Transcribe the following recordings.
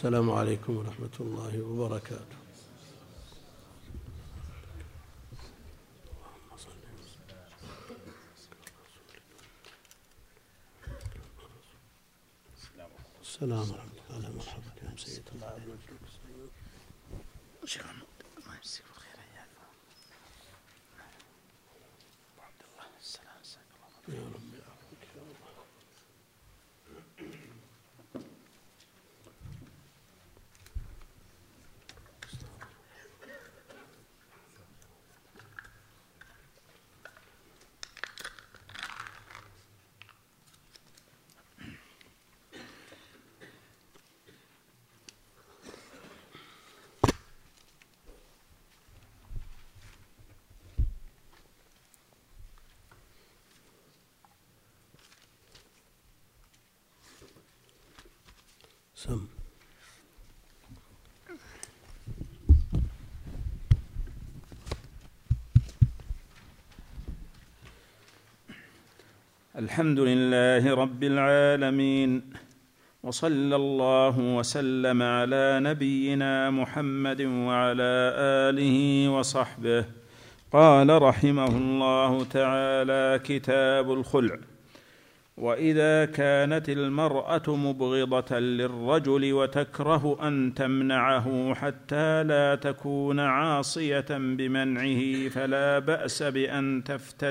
السلام عليكم ورحمة الله وبركاته. السلام ورحمة الله. مرحبا يا سيد الله عليه وسلم. شيخ محمود الله يمسك بالخير يا عبد الله. السلام يا رب يعافيك يا الله. سم. الحمد لله رب العالمين، وصلى الله وسلم على نبينا محمد وعلى آله وصحبه. قال رحمه الله تعالى: كتاب الخلع. وإذا كانت المرأة مبغضة للرجل وتكره أن تمنعه حتى لا تكون عاصية بمنعه فلا بأس بأن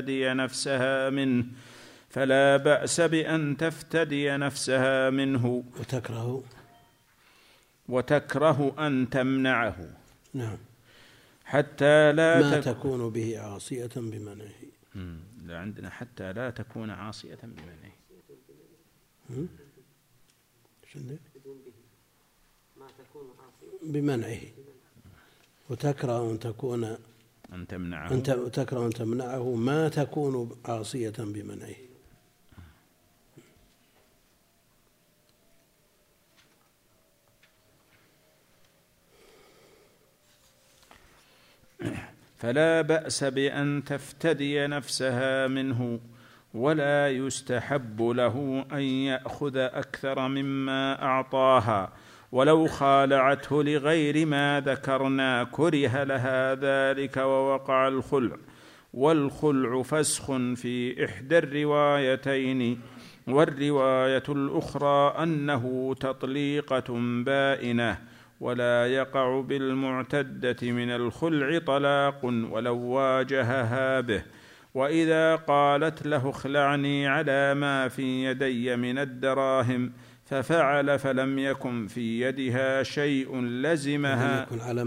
تفتدي نفسها منه وتكره أن تمنعه. نعم. حتى لا ما تكون به عاصية بمنعه. لا، عندنا حتى لا تكون عاصية بمنعه. بمنعه وتكره أن تمنعه ما تكون عاصية بمنعه. فلا بأس بأن تفتدي نفسها منه، ولا يستحب له أن يأخذ أكثر مما أعطاها، ولو خالعته لغير ما ذكرنا كره لها ذلك ووقع الخلع. والخلع فسخ في إحدى الروايتين، والرواية الأخرى أنه تطليقة بائنة، ولا يقع بالمعتدة من الخلع طلاق ولو واجهها به. وإذا قالت له اخلعني على ما في يدي من الدراهم ففعل فلم يكن في يدها شيء لزمها.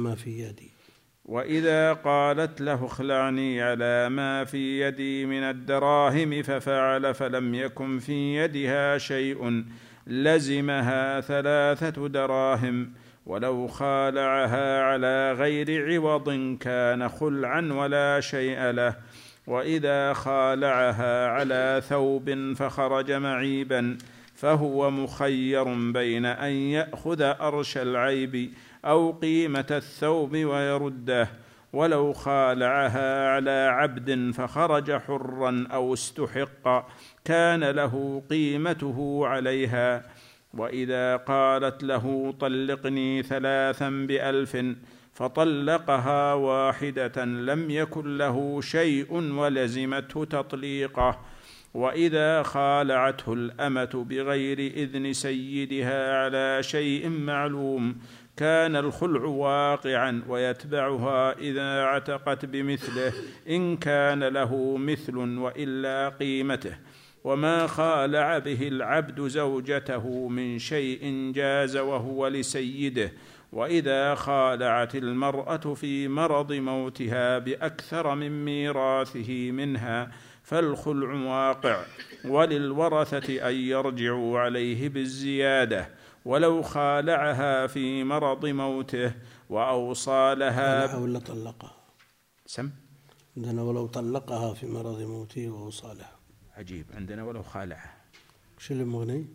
وإذا قالت له اخلعني على ما في يدي من الدراهم ففعل فلم يكن في يدها شيء لزمها 3 دراهم، ولو خالعها على غير عوض كان خلعا ولا شيء له. وإذا خالعها على ثوب فخرج معيبا فهو مخير بين أن يأخذ أرش العيب أو قيمة الثوب ويرده. ولو خالعها على عبد فخرج حرا أو استحق كان له قيمته عليها. وإذا قالت له طلقني 3 ب1000 فطلقها واحدة لم يكن له شيء ولزمته تطليقه. وإذا خالعته الأمة بغير إذن سيدها على شيء معلوم كان الخلع واقعا ويتبعها إذا عتقت بمثله إن كان له مثل وإلا قيمته. وما خالع به العبد زوجته من شيء جاز وهو لسيده. وإذا خالعت المرأة في مرض موتها بأكثر من ميراثه منها فالخلع واقع، وللورثة أن يرجعوا عليه بالزيادة. ولو خالعها في مرض موته وأوصى لها ولا طلقها عندنا ولو طلقها في مرض موته وأوصى لها. عجيب، عندنا ولو خالعها. وش اللي مغني؟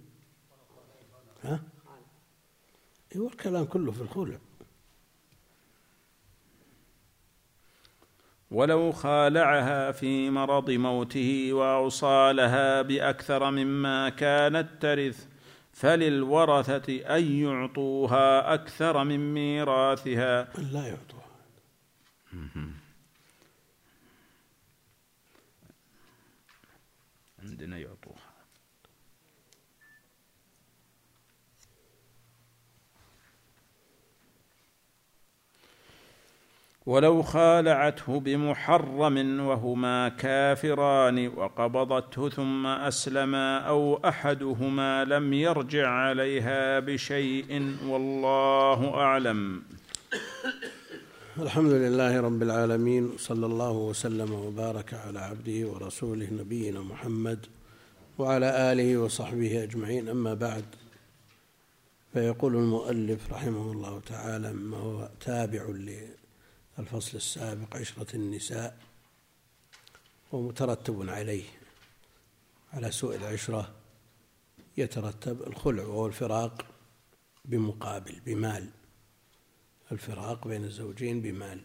هو الكلام كله في الخلع. ولو خالعها في مرض موته وأوصى لها بأكثر مما كانت ترث فللورثة أن يعطوها أكثر من ميراثها. لا يعطوها. عندنا يعطوها. ولو خالعته بمحرم وهما كافران وقبضته ثم أسلما أو أحدهما لم يرجع عليها بشيء، والله أعلم. الحمد لله رب العالمين، صلى الله وسلم وبارك على عبده ورسوله نبينا محمد وعلى آله وصحبه أجمعين. أما بعد، فيقول المؤلف رحمه الله تعالى ما هو تابع للفصل السابق، عشرة النساء، ومترتب عليه على سوء العشرة يترتب الخلع وهو الفراق بمقابل بمال، الفراق بين الزوجين بمال.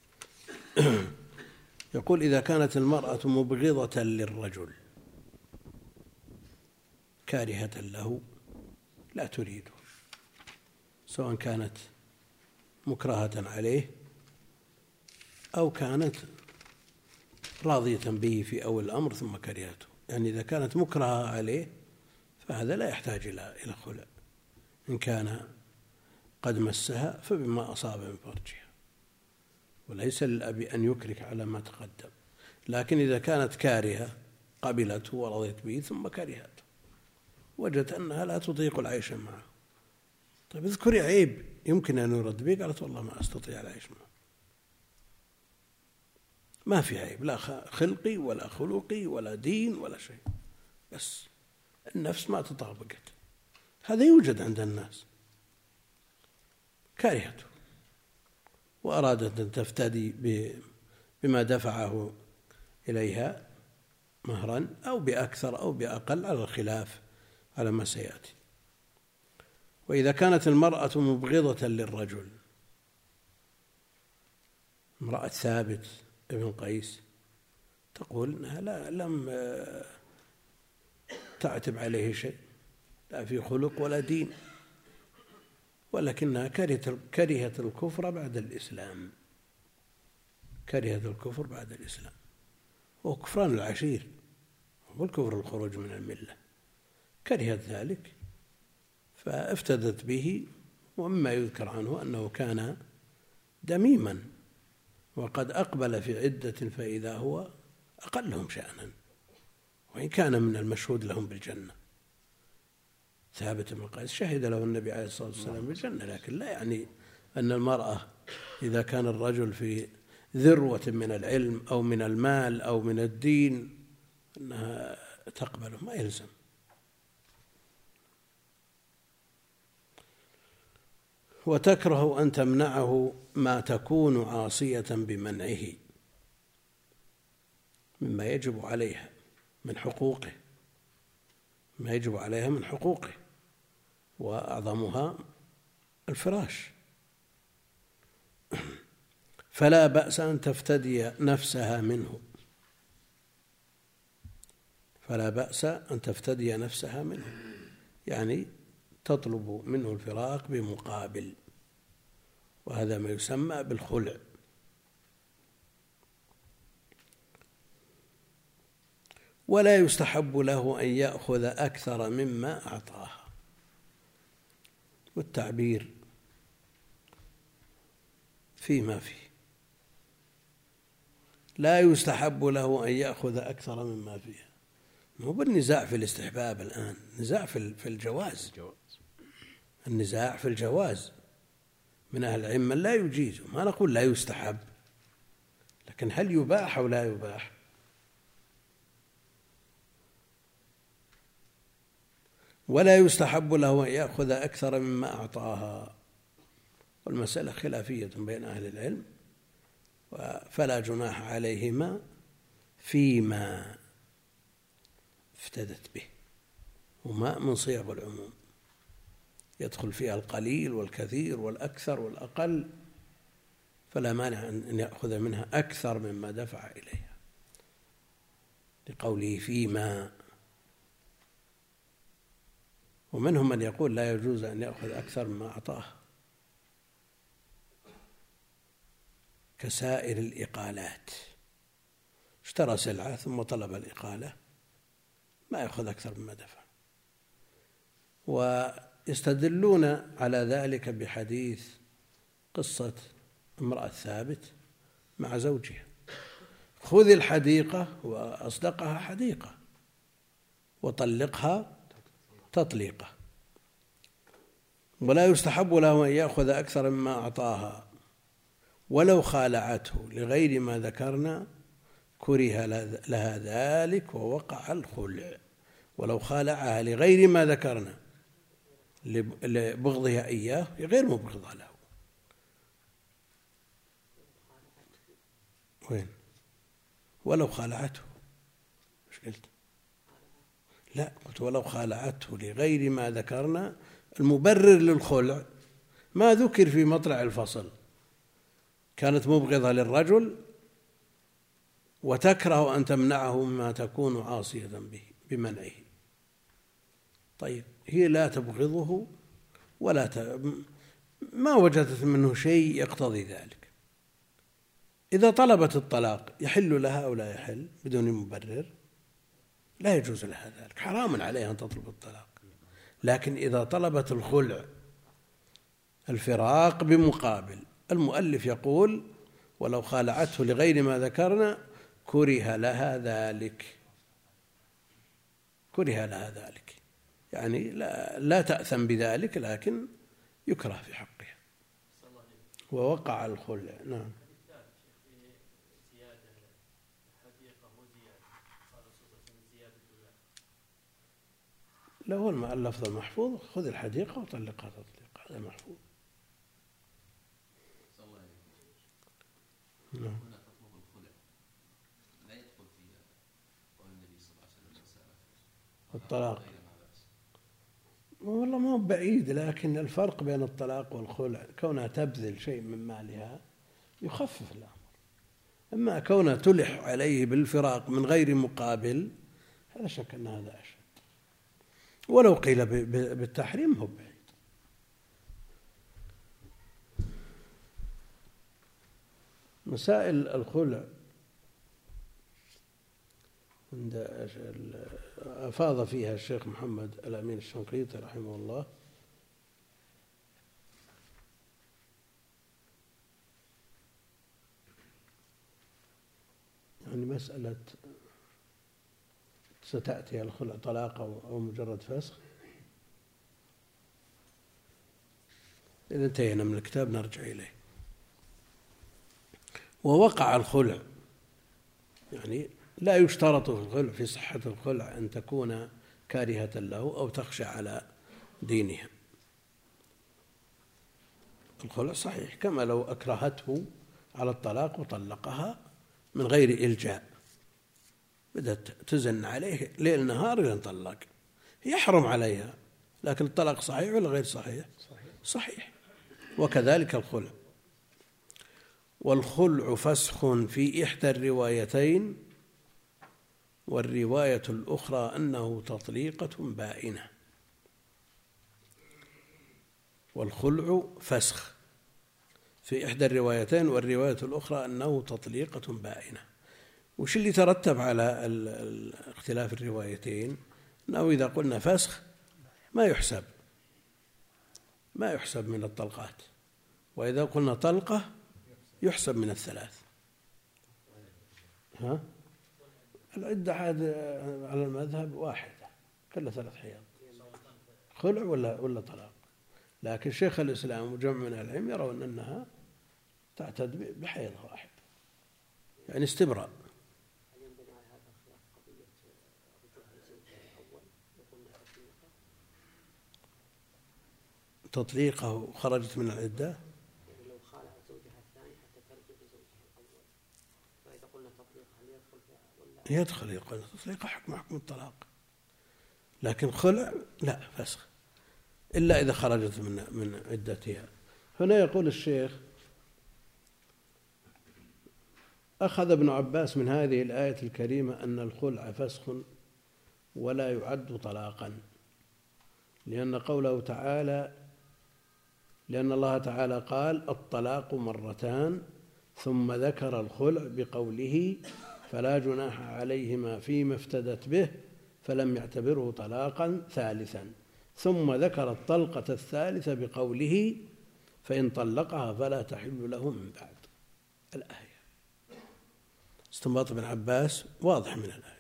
يقول: إذا كانت المرأة مبغضة للرجل كارهة له لا تريده، سواء كانت مكرهة عليه أو كانت راضية به في أول الأمر ثم كرهته. يعني إذا كانت مكرهة عليه فهذا لا يحتاج إلى خلع، إن كان قد مسها فبما أصاب من فرجها، وليس للأب أن يكرك على ما تقدم. لكن إذا كانت كارهة قبلته ورضيت به ثم كرهته، وجدت أنها لا تطيق العيش معه، طيب اذكري عيب يمكن أن يرد به، قالت والله ما أستطيع العيش معه، ما في عيب، لا خلقي ولا خلقي ولا دين ولا شيء، بس النفس ما تطابقت. هذا يوجد عند الناس، كارهته وأرادت أن تفتدي بما دفعه إليها مهرا أو بأكثر أو بأقل، على الخلاف على ما سيأتي. وإذا كانت المرأة مبغضة للرجل، امرأة ثابت ابن قيس تقول إنها لم تعتب عليه شيء، لا في خلق ولا دين، ولكنها كرهت الكفر بعد الإسلام، كرهت الكفر بعد الإسلام، وهو كفران العشير، هو الكفر الخروج من الملة، كرهت ذلك فافتدت به. ومما يذكر عنه أنه كان دميما وقد أقبل في عدة فإذا هو أقلهم شأنا، وإن كان من المشهود لهم بالجنة. ثابت بن قيس شهد له النبي عليه الصلاة والسلام بالجنة، لكن لا يعني أن المرأة إذا كان الرجل في ذروة من العلم أو من المال أو من الدين أنها تقبله، ما يلزم. وتكره أن تمنعه ما تكون عاصية بمنعه مما يجب عليها من حقوقه، ما يجب عليها من حقوقه، وأعظمها الفراش. فلا بأس أن تفتدي نفسها منه، فلا بأس أن تفتدي نفسها منه، يعني تطلب منه الفراق بمقابل، وهذا ما يسمى بالخلع. ولا يستحب له أن يأخذ أكثر مما أعطاها، والتعبير فيما فيه، لا يستحب له أن يأخذ أكثر مما فيها، مو بالنزاع في الاستحباب الآن، نزاع في الجواز، النزاع في الجواز من أهل العلم من لا يجيز، ما نقول لا يستحب، لكن هل يباح أو لا يباح؟ ولا يستحب له أن يأخذ أكثر مما أعطاها، والمسألة خلافية بين أهل العلم، فلا جناح عليهما فيما افتدت به، وما من صيغ العموم يدخل فيها القليل والكثير والأكثر والأقل، فلا مانع أن يأخذ منها أكثر مما دفع إليها، لقوله فيما، ومنهم من يقول لا يجوز أن يأخذ أكثر مما أعطاه، كسائر الإقالات، اشترى سلعة ثم طلب الإقالة ما يأخذ أكثر مما دفع. ويستدلون على ذلك بحديث قصة امرأة ثابت مع زوجها: خذ الحديقة وأصدقها حديقة وطلقها تطليقة، ولا يستحب له أن يأخذ أكثر مما أعطاها، ولو خالعته لغير ما ذكرنا كره لها ذلك ووقع الخلع. ولو خالعها لغير ما ذكرنا لبغضها إياه غير مبغضة له. وين؟ ولو خالعته، مش قلت؟ لا، قلت ولو خالعته لغير ما ذكرنا. المبرر للخلع ما ذكر في مطلع الفصل، كانت مبغضة للرجل وتكره أن تمنعه مما تكون عاصية به بمنعه. طيب هي لا تبغضه ولا ما وجدت منه شيء يقتضي ذلك. إذا طلبت الطلاق يحل لها أو لا يحل بدون مبرر؟ لا يجوز لها ذلك، حرام عليها أن تطلب الطلاق. لكن إذا طلبت الخلع الفراق بمقابل، المؤلف يقول ولو خالعته لغير ما ذكرنا كره لها ذلك، كره لها ذلك، يعني لا تأثم بذلك لكن يكره في حقها ووقع الخلع. نعم. لا، هو اللفظ المحفوظ خذ الحديقة وطلقها تطليقا، هذا محفوظ. نعم. الطلاق والله ما هو بعيد، لكن الفرق بين الطلاق والخلع كونها تبذل شيء من مالها يخفف الأمر، أما كونها تلح عليه بالفراق من غير مقابل هذا شك أن هذا أشد، ولو قيل بالتحريم هو بعيد. مسائل الخلع أفاض فيها الشيخ محمد الأمين الشنقيطي رحمه الله، يعني مسألة ستأتي الخلع طلاق أو مجرد فسخ. إذا انتهينا من الكتاب نرجع إليه. ووقع الخلع، يعني لا يشترط في الخلع في صحة الخلع أن تكون كارهة له أو تخشى على دينها. الخلع صحيح كما لو أكرهته على الطلاق وطلقها من غير إلجاء، بدأت تزن عليه ليل نهار إلى أن طلق، يحرم عليها، لكن الطلاق صحيح ولا غير صحيح؟ صحيح. وكذلك الخلع. والخلع فسخ في إحدى الروايتين، والرواية الأخرى أنه تطليقة بائنة. والخلع فسخ في إحدى الروايتين، والرواية الأخرى أنه تطليقة بائنة. وش اللي ترتب على اختلاف الروايتين؟ أنه إذا قلنا فسخ ما يحسب من الطلقات، وإذا قلنا طلقة يحسب من الثلاث. العدة على المذهب واحدة، كل 3 حيض، خلع ولا طلاق. لكن شيخ الإسلام وجمع من العلم يرون أنها تعتد بحيض واحد، يعني استبراء. تطليقه خرجت من العدة، لو خالعت زوجها الثاني حتى ترجع لزوجها الأول، فإذا قلنا تطليق هل يدخل ولا يدخل؟ يقول تطليق حكم الطلاق، لكن خلع لا، فسخ، إلا إذا خرجت من عدتها. هنا يقول الشيخ: أخذ ابن عباس من هذه الآية الكريمة أن الخلع فسخ ولا يعد طلاقا، لأن الله تعالى قال الطلاق مرتان، ثم ذكر الخلع بقوله فلا جناح عليهما فيما افتدت به، فلم يعتبره طلاقا ثالثا، ثم ذكر الطلقة الثالثة بقوله فإن طلقها فلا تحل له من بعد الآية. استنباط ابن عباس واضح من الآية.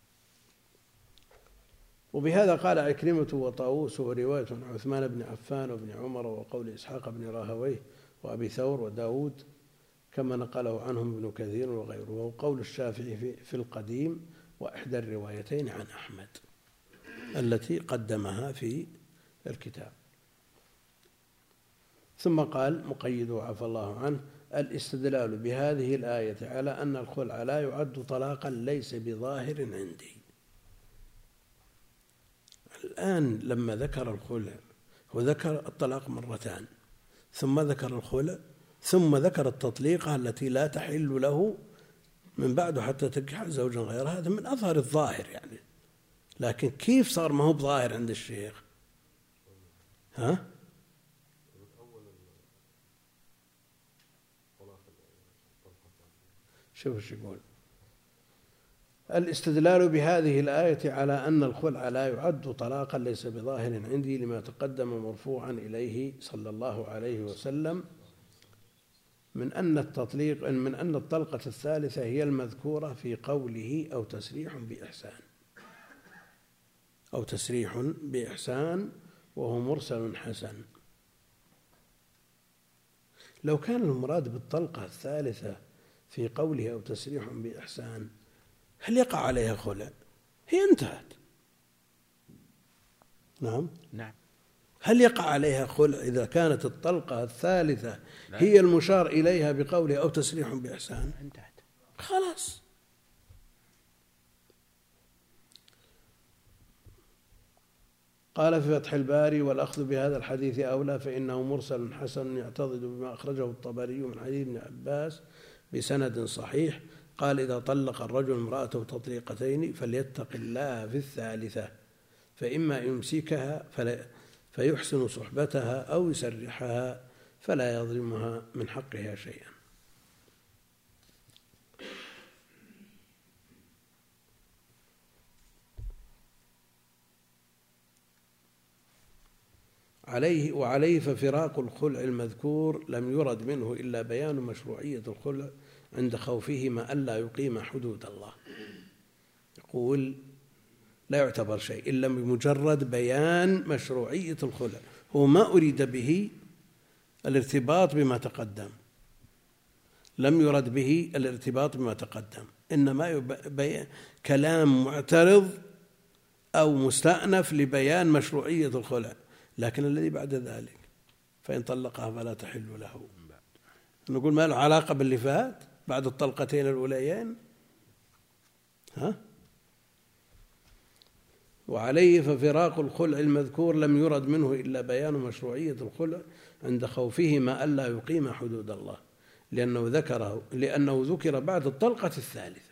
وبهذا قال عكرمة وطاووس ورواية عن عثمان بن عفان وابن عمر وقول إسحاق بن راهويه وأبي ثور وداود كما نقله عنهم ابن كثير وغيره، وقول الشافعي في القديم وإحدى الروايتين عن أحمد التي قدمها في الكتاب. ثم قال مقيده عفى الله عنه الاستدلال بهذه الآية على أن الخلع لا يعد طلاقا ليس بظاهر عندي. الآن لما ذكر الخلع وذكر الطلاق مرتان، ثم ذكر الخلع، ثم ذكر التطليقة التي لا تحل له من بعد حتى تنكح زوجا غيره، هذا من أظهر الظاهر يعني. لكن كيف صار ما هو بظاهر عند الشيخ؟ ها؟ شوف ايش يقول. الاستدلال بهذه الآية على أن الخلع لا يعد طلاقا ليس بظاهر عندي لما تقدم مرفوعا إليه صلى الله عليه وسلم من أن الطلقة الثالثة هي المذكورة في قوله أو تسريح بإحسان وهو مرسل حسن. لو كان المراد بالطلقة الثالثة في قوله أو تسريح بإحسان هل يقع عليها خلع؟ هي انتهت. نعم. هل يقع عليها خلع إذا كانت الطلقة الثالثة هي المشار إليها بقوله أو تسريح بإحسان؟ انتهت خلاص. قال في فتح الباري والأخذ بهذا الحديث أولى فإنه مرسل حسن يعتضد بما أخرجه الطبري من حديث ابن عباس بسند صحيح قال إذا طلق الرجل امرأته تطليقتين فليتق الله في الثالثة، فإما يمسكها فيحسن صحبتها أو يسرحها فلا يظلمها من حقها شيئا. وعليه ففراق الخلع المذكور لم يرد منه إلا بيان مشروعية الخلع عند خوفهما ألا يقيم حدود الله. يقول لا يعتبر شيء إلا بمجرد بيان مشروعية الخلع، هو ما أريد به الارتباط بما تقدم، لم يرد به الارتباط بما تقدم، إنما كلام معترض أو مستأنف لبيان مشروعية الخلع. لكن الذي بعد ذلك فإن طلقها فلا تحل له، نقول ما له علاقة باللي فات بعد الطلقتين الأوليين. وعليه ففراق الخلع المذكور لم يرد منه إلا بيان مشروعية الخلع عند خوفهما ألا يقيم حدود الله، لأنه ذكر بعد الطلقة الثالثة.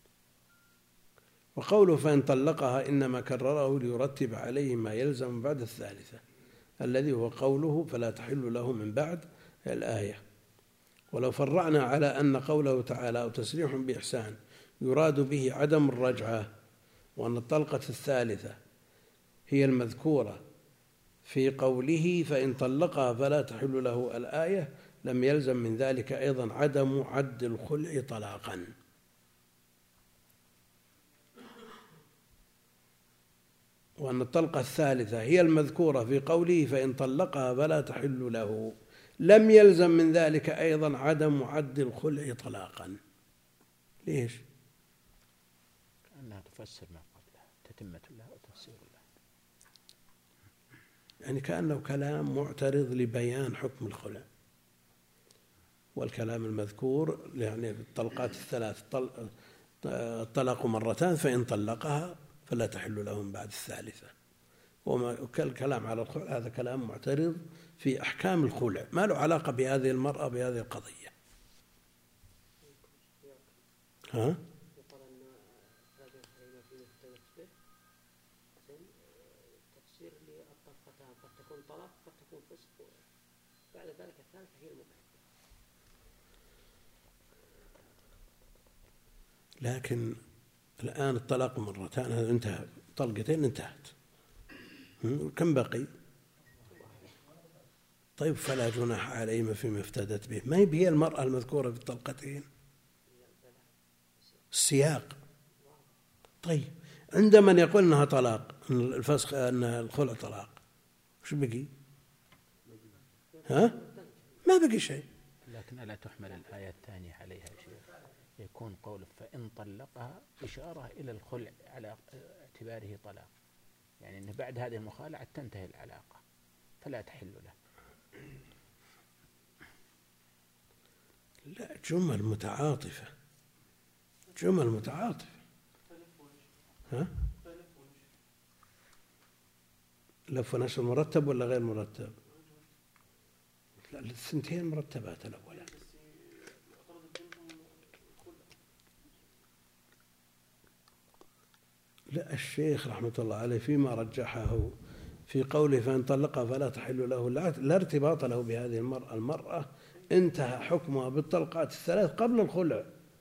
وقوله فإن طلقها إنما كرره ليرتب عليه ما يلزم بعد الثالثة الذي هو قوله فلا تحل له من بعد الآية. ولو فرعنا على أن قوله تعالى أو تسريح بإحسان يراد به عدم الرجعة، وأن الطلقة الثالثة هي المذكورة في قوله فإن طلقها فلا تحل له الآية، لم يلزم من ذلك أيضا عدم عد الخلع طلاقا. وأن الطلقة الثالثة هي المذكورة في قوله فإن طلقها فلا تحل له، لم يلزم من ذلك أيضا عدم عد الخلع طلاقا. ليش؟ أنها تفسر ما قبلها، تتمة الله وتفسير الله، يعني كأنه كلام معترض لبيان حكم الخلع. والكلام المذكور يعني الطلقات الثلاث الطلاق مرتان فإن طلقها فلا تحل له من بعد الثالثة. والكلام على الخلع هذا كلام معترض في أحكام الخلع، ما له علاقة بهذه المرأة بهذه القضية. تفسير للطلاق بعد ذلك الثالثة هي المباح. لكن الآن الطلاق مرتان هذا انتهى، طلقتين انتهت، كم بقي؟ طيب فلا جناح عليهما فيما افتدت به، ما هي المرأة المذكورة في الطلقتين؟ السياق. طيب عند من يقول انها طلاق، ان الفسخ، ان الخلع طلاق، وش بقي؟ ها؟ ما بقي شيء. لكن ألا تحمل الآية الثانية عليها يا شيخ؟ يكون قول فإن طلقها إشارة إلى الخلع على اعتباره طلاق، يعني أن بعد هذه المخالعة تنتهي العلاقة فلا تحل له. لا، جمل متعاطفة، جمل متعاطفة. ها؟ لف ونشر مرتب ولا غير مرتب؟ لا، الثنتين مرتبات الأولى. لا، الشيخ رحمة الله عليه فيما رجحه في قوله فإن طلقها فلا تحل له، لا ارتباط له بهذه المرأة انتهى حكمها بالطلقات الثلاث قبل الخلع،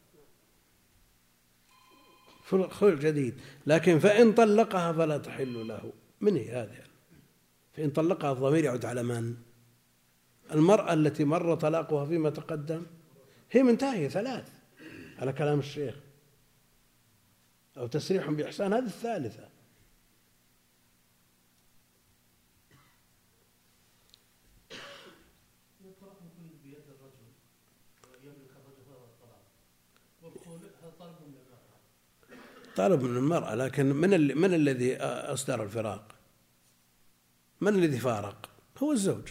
خلع جديد. لكن فإن طلقها فلا تحل له، من هي هذه؟ فإن طلقها الضمير يعود على من؟ المرأة التي مر طلاقها فيما تقدم هي منتهية ثلاث على كلام الشيخ، أو تسريح بإحسان هذه الثالثة. طلب من المرأة، لكن من الذي أصدر الفراق؟ من الذي فارق؟ هو الزوج.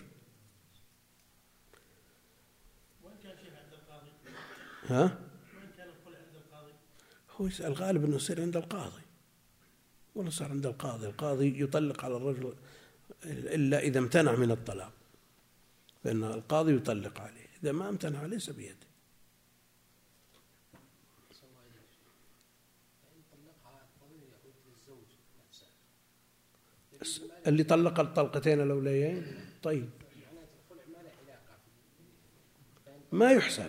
وإن كان شيء عند القاضي؟ ها؟ وإن كان الخلع عند القاضي؟ هو الغالب أنه يصير عند القاضي، ولا صار عند القاضي. القاضي يطلق على الرجل إلا إذا امتنع من الطلاق، فإن القاضي يطلق عليه، إذا ما امتنع ليس بيده. اللي طلق الطلقتين الأوليين طيب ما يحسب،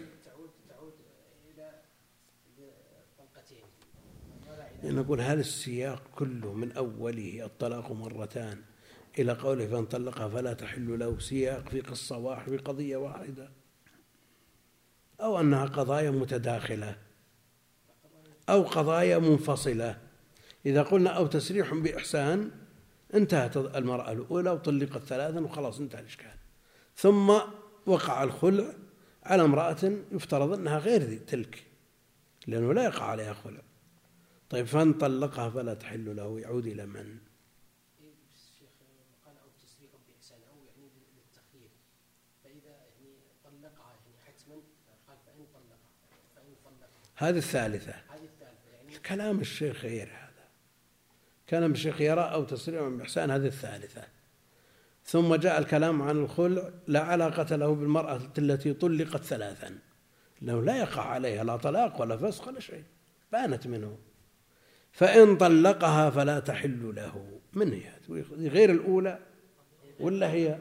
نقول هذا السياق كله من أوله الطلاق مرتان إلى قوله فإن طلقها فلا تحل له، سياق في قصة واحدة في قضية واحدة، أو أنها قضايا متداخلة أو قضايا منفصلة. إذا قلنا أو تسريح بإحسان انتهت المرأة الأولى وطلقت ثلاثا وخلاص انتهى الإشكال، ثم وقع الخلع على امرأة يفترض أنها غير تلك لأنه لا يقع عليها خلع. طيب فإن طلقها فلا تحل له، يعود إلى من؟ الشيخ قال أو تسريح بإحسان، أو يعني للتخيير، فإذا يعني طلقها يعني حتما قال فإن طلقها هذه الثالثة. يعني كلام الشيخ غير هذا، كلام الشيخ يرى أو تسريح بإحسان هذه الثالثة، ثم جاء الكلام عن الخلع لا علاقة له بالمرأة التي طلقت ثلاثا، لأنه لا يقع عليها لا طلاق ولا فسخ ولا شيء، بانت منه. فإن طلقها فلا تحل له، من هي غير الأولى ولا هي؟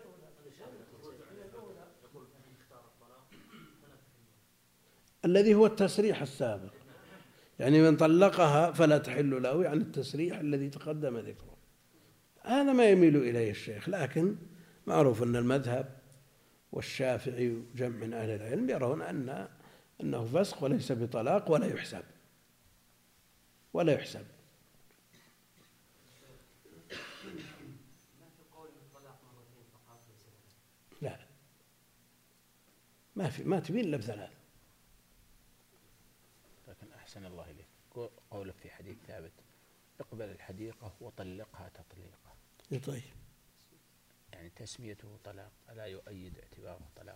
الذي هو التسريح السابق، يعني من طلقها فلا تحل له يعني التسريح الذي تقدم ذكره، هذا ما يميل إليه الشيخ. لكن معروف أن المذهب والشافعي وجمع من أهل العلم يرون أنه فسخ وليس بطلاق ولا يحسب لا، ما تبين إلا بثلاث. لكن أحسن الله إليك قولك في حديث ثابت اقبل الحديقة وطلقها تطليقا، طيب يعني تسميته طلاق ألا يؤيد اعتباره طلاق؟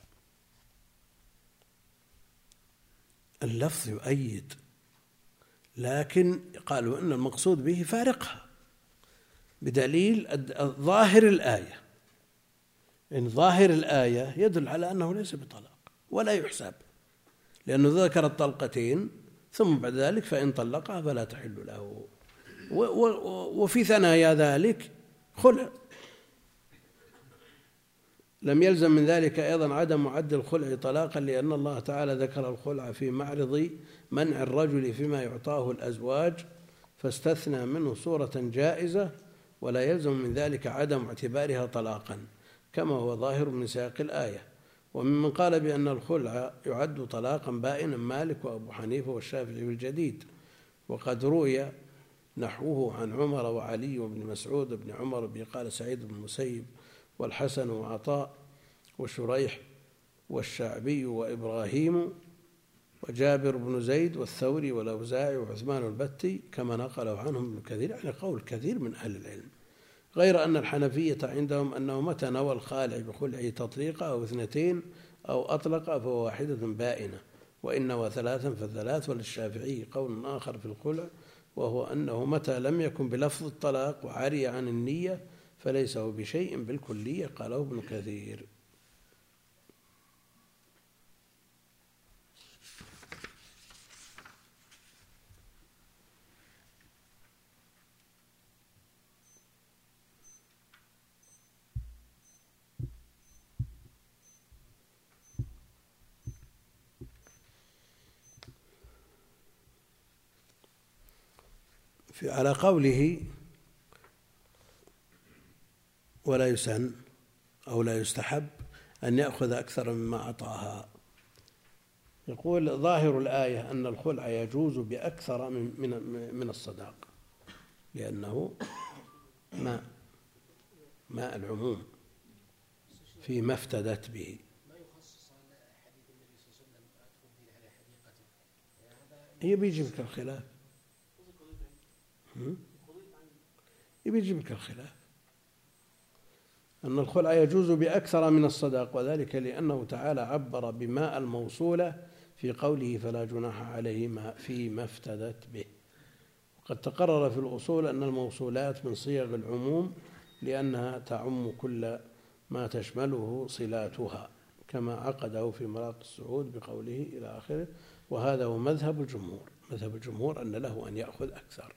اللفظ يؤيد، لكن قالوا أن المقصود به فارقها بدليل ظاهر الآية، إن ظاهر الآية يدل على أنه ليس بطلاق ولا يحسب، لأنه ذكر الطلقتين ثم بعد ذلك فإن طلقها فلا تحل له، وفي ثنايا ذلك خلع، لم يلزم من ذلك أيضا عدم عد الخلع طلاقا، لأن الله تعالى ذكر الخلع في معرض منع الرجل فيما يعطاه الأزواج فاستثنى منه صورة جائزة، ولا يلزم من ذلك عدم اعتبارها طلاقا كما هو ظاهر من سياق الآية. وممن قال بأن الخلع يعد طلاقا بائنا مالك وأبو حنيفة والشافعي في الجديد، وقد روي نحوه عن عمر وعلي وابن مسعود بن عمر به قال سعيد بن المسيب والحسن وعطاء وشريح والشعبي وإبراهيم وجابر بن زيد والثوري والأوزاعي وعثمان البتي كما نقله عنهم ابن كثير، يعني قول كثير من أهل العلم. غير أن الحنفية عندهم أنه متى نوى الخالع بخلعه تطليقة أو اثنتين أو أطلق فهو واحدة بائنة، وإن نوى ثلاثا فثلاث. وللشافعي قول آخر في الخلع، وهو أنه متى لم يكن بلفظ الطلاق وعري عن النية فليس هو بشيء بالكلية، قاله ابن كثير. على قوله ولا يسن أو لا يستحب أن يأخذ أكثر مما أعطاها، يقول ظاهر الآية أن الخلع يجوز بأكثر من الصداق، لأنه ما العموم فيما افتدت به. ما يخصص حديث النبي صلى الله عليه وسلم أدخل به على حديقته، هي بيجي لك الخلاف، يجي لك الخلاف أن الخلع يجوز بأكثر من الصداق، وذلك لأنه تعالى عبر بماء الموصولة في قوله فلا جناح عليهما فيما افتدت به. وقد تقرر في الأصول أن الموصولات من صيغ العموم لأنها تعم كل ما تشمله صلاتها، كما عقده في مراق السعود بقوله إلى آخره. وهذا هو مذهب الجمهور، مذهب الجمهور أن له أن يأخذ أكثر.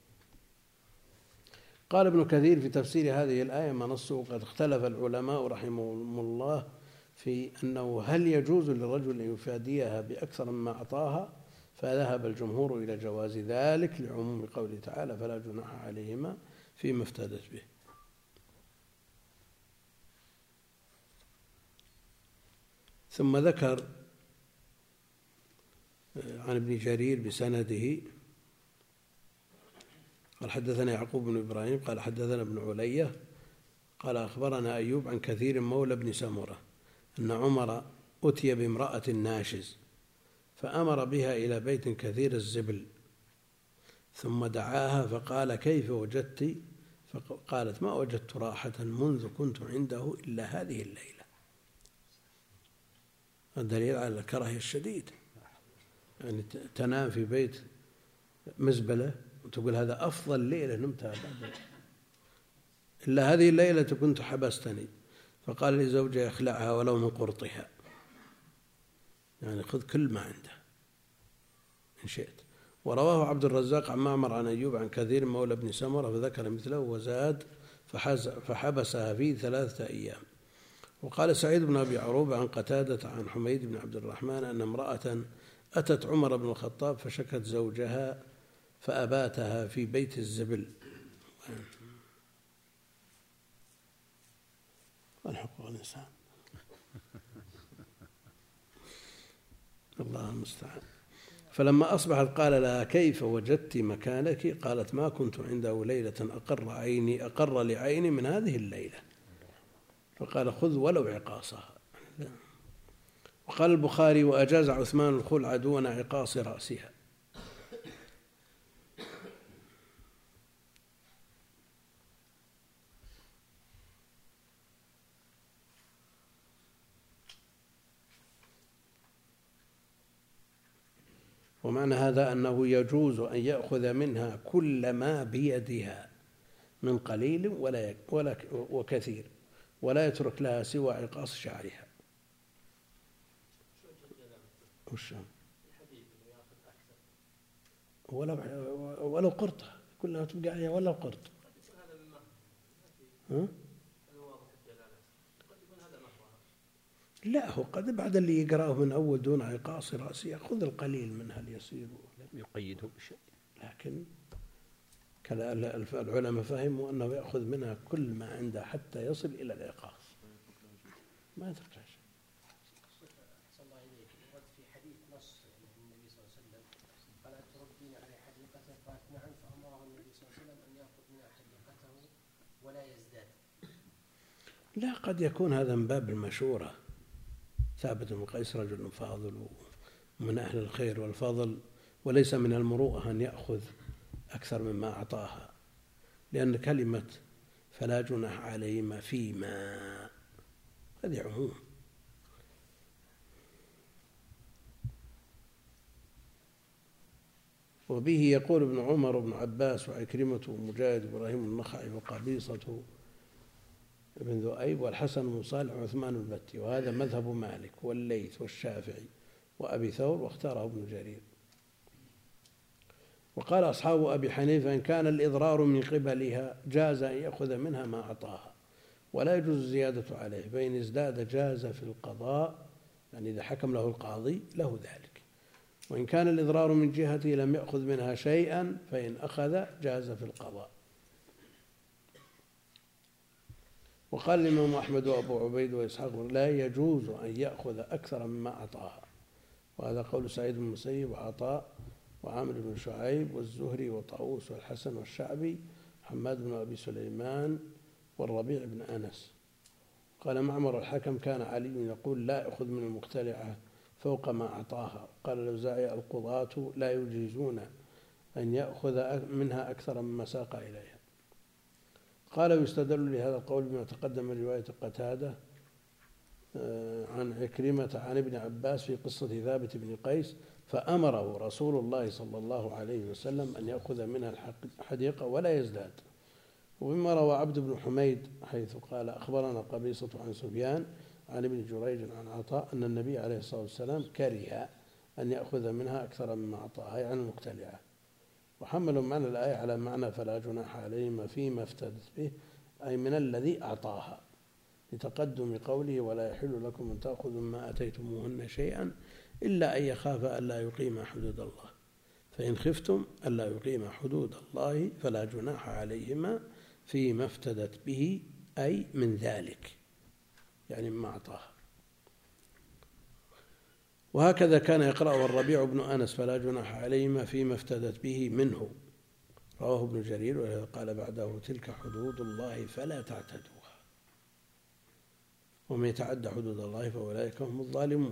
قال ابن كثير في تفسير هذه الآية ما نصه قد اختلف العلماء رحمهم الله في أنه هل يجوز للرجل أن يفاديها بأكثر مما أعطاها، فذهب الجمهور إلى جواز ذلك لعموم قوله تعالى فلا جناح عليهما فيما افتدت به. ثم ذكر عن ابن جرير بسنده قال حدثنا يعقوب بن إبراهيم قال حدثنا ابن علية قال أخبرنا أيوب عن كثير مولى بن سمرة أن عمر أتي بامرأة ناشز فأمر بها إلى بيت كثير الزبل، ثم دعاها فقال كيف وجدت؟ فقالت ما وجدت راحة منذ كنت عنده إلا هذه الليلة. الدليل على الكراهية الشديد، يعني تنام في بيت مزبلة وتقول هذا أفضل ليلة نمتها بعد إلا هذه الليلة كنت حبستني. فقال لزوجها اخلعها ولو من قرطها، يعني خذ كل ما عنده إن شئت. ورواه عبد الرزاق عن معمر عن أيوب عن كثير مولى بن سمرة فذكر مثله وزاد فحبسها فيه 3 أيام. وقال سعيد بن أبي عروبة عن قتادة عن حميد بن عبد الرحمن أن امرأة أتت عمر بن الخطاب فشكت زوجها فأباتها في بيت الزبل. الحقوق الإنسان الله المستعان. فلما أصبحت قال لها كيف وجدت مكانك؟ قالت ما كنت عنده ليلة أقر لعيني من هذه الليلة. فقال خذ ولو عقاصها. وقال البخاري وأجاز عثمان الخلع دون عقاص رأسها. ومعنى هذا أنه يجوز أن يأخذ منها كل ما بيدها من قليل وكثير، ولا يترك لها سوى عقاص شعرها. ولو قرطة كلها تبقى عليها ولو قرط. لا، هو قد بعد اللي يقرأه من أول دون عقاص رأسي يأخذ القليل منها ليصير، لم يقيده بشيء. لكن العلماء فهموا أنه يأخذ منها كل ما عنده حتى يصل إلى العقاص، ما ترجع شيء. أحسن الله إليك. ورد في حديث نص عن النبي صلى الله عليه وسلم قال أتردين على حديقته؟ قالت نعم، فأمره النبي صلى الله عليه وسلم أن يأخذ منها حديقته ولا يزداد. لا، قد يكون هذا من باب المشورة. ثابت بن قيس رجل فاضل ومن أهل الخير والفضل، وليس من المروءة أن يأخذ أكثر مما أعطاها، لأن كلمة فلا جناح عليهما فيما هذه عموم. وبه يقول ابن عمر وابن عباس وعكرمة ومجاهد وإبراهيم النخعي وقبيصة ابن ذؤيب والحسن بن صالح وعثمان البتي، وهذا مذهب مالك والليث والشافعي وأبي ثور، واختاره ابن جرير. وقال أصحاب أبي حنيفة إن كان الإضرار من قبلها جاز أن يأخذ منها ما أعطاها ولا يجوز الزيادة عليه، فإن ازداد جاز في القضاء، يعني إذا حكم له القاضي له ذلك. وإن كان الإضرار من جهته لم يأخذ منها شيئا فإن أخذ جاز في القضاء. وقال الإمام أحمد وأبو عبيد وإسحاق لا يجوز أن يأخذ أكثر مما أعطاها، وهذا قول سعيد بن المسيب وعطاء وعامر بن شعيب والزهري وطاووس والحسن والشعبي حماد بن أبي سليمان والربيع بن أنس. قال معمر الحكم كان علي يقول لا يأخذ من المقتلعة فوق ما أعطاها. قال الأوزاعي القضاة لا يجيزون أن يأخذ منها أكثر مما ساق إليها. قال يستدل لهذا القول بما تقدم من رواية قتادة عن عكرمة عن ابن عباس في قصة ثابت بن قيس فأمره رسول الله صلى الله عليه وسلم أن يأخذ منها الحديقة ولا يزداد. ومما روى عبد بن حميد حيث قال أخبرنا قبيصة عن سفيان عن ابن جريج عن عطاء أن النبي عليه الصلاة والسلام كره أن يأخذ منها أكثر مما أعطاها عن المقتلعة. وحملوا معنى الآية على معنى فلا جناح عليهما فيما افتدت به، أي من الذي أعطاها، لتقدم قوله ولا يحل لكم أن تأخذوا ما أتيتموهن شيئا إلا أن يخاف ألا يقيم حدود الله، فإن خفتم ألا يقيم حدود الله فلا جناح عليهما فيما افتدت به، أي من ذلك، يعني مما أعطاها. وهكذا كان يقرأه الربيع بن أنس فلا جناح عليهما فيما افتدت به منه، رواه ابن جرير. وقال بعده تلك حدود الله فلا تعتدوها، ومن يتعدى حدود الله فأولئك هم الظالمون.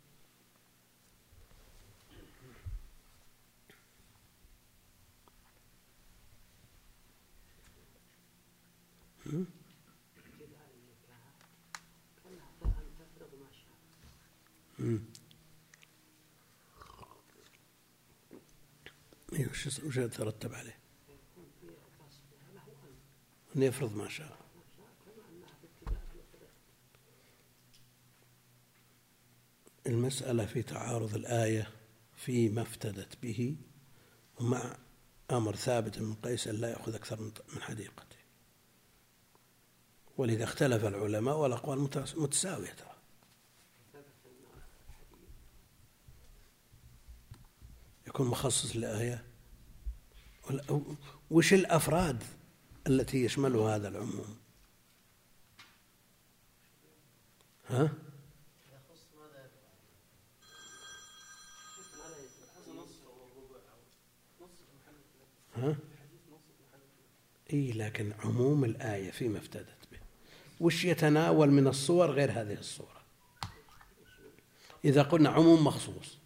وش يترتب عليه؟ أن يفرض ما شاء. المسألة في تعارض الآية فيما افتدت به ومع أمر ثابت بن قيس أن لا يأخذ أكثر من حديقته، ولذا اختلف العلماء والأقوال متساوية. يكون مخصص للآية، وش الأفراد التي يشملها هذا العموم؟ ها؟ ها؟ إيه، لكن عموم الآية فيما افتدت به وش يتناول من الصور غير هذه الصورة؟ إذا قلنا عموم مخصوص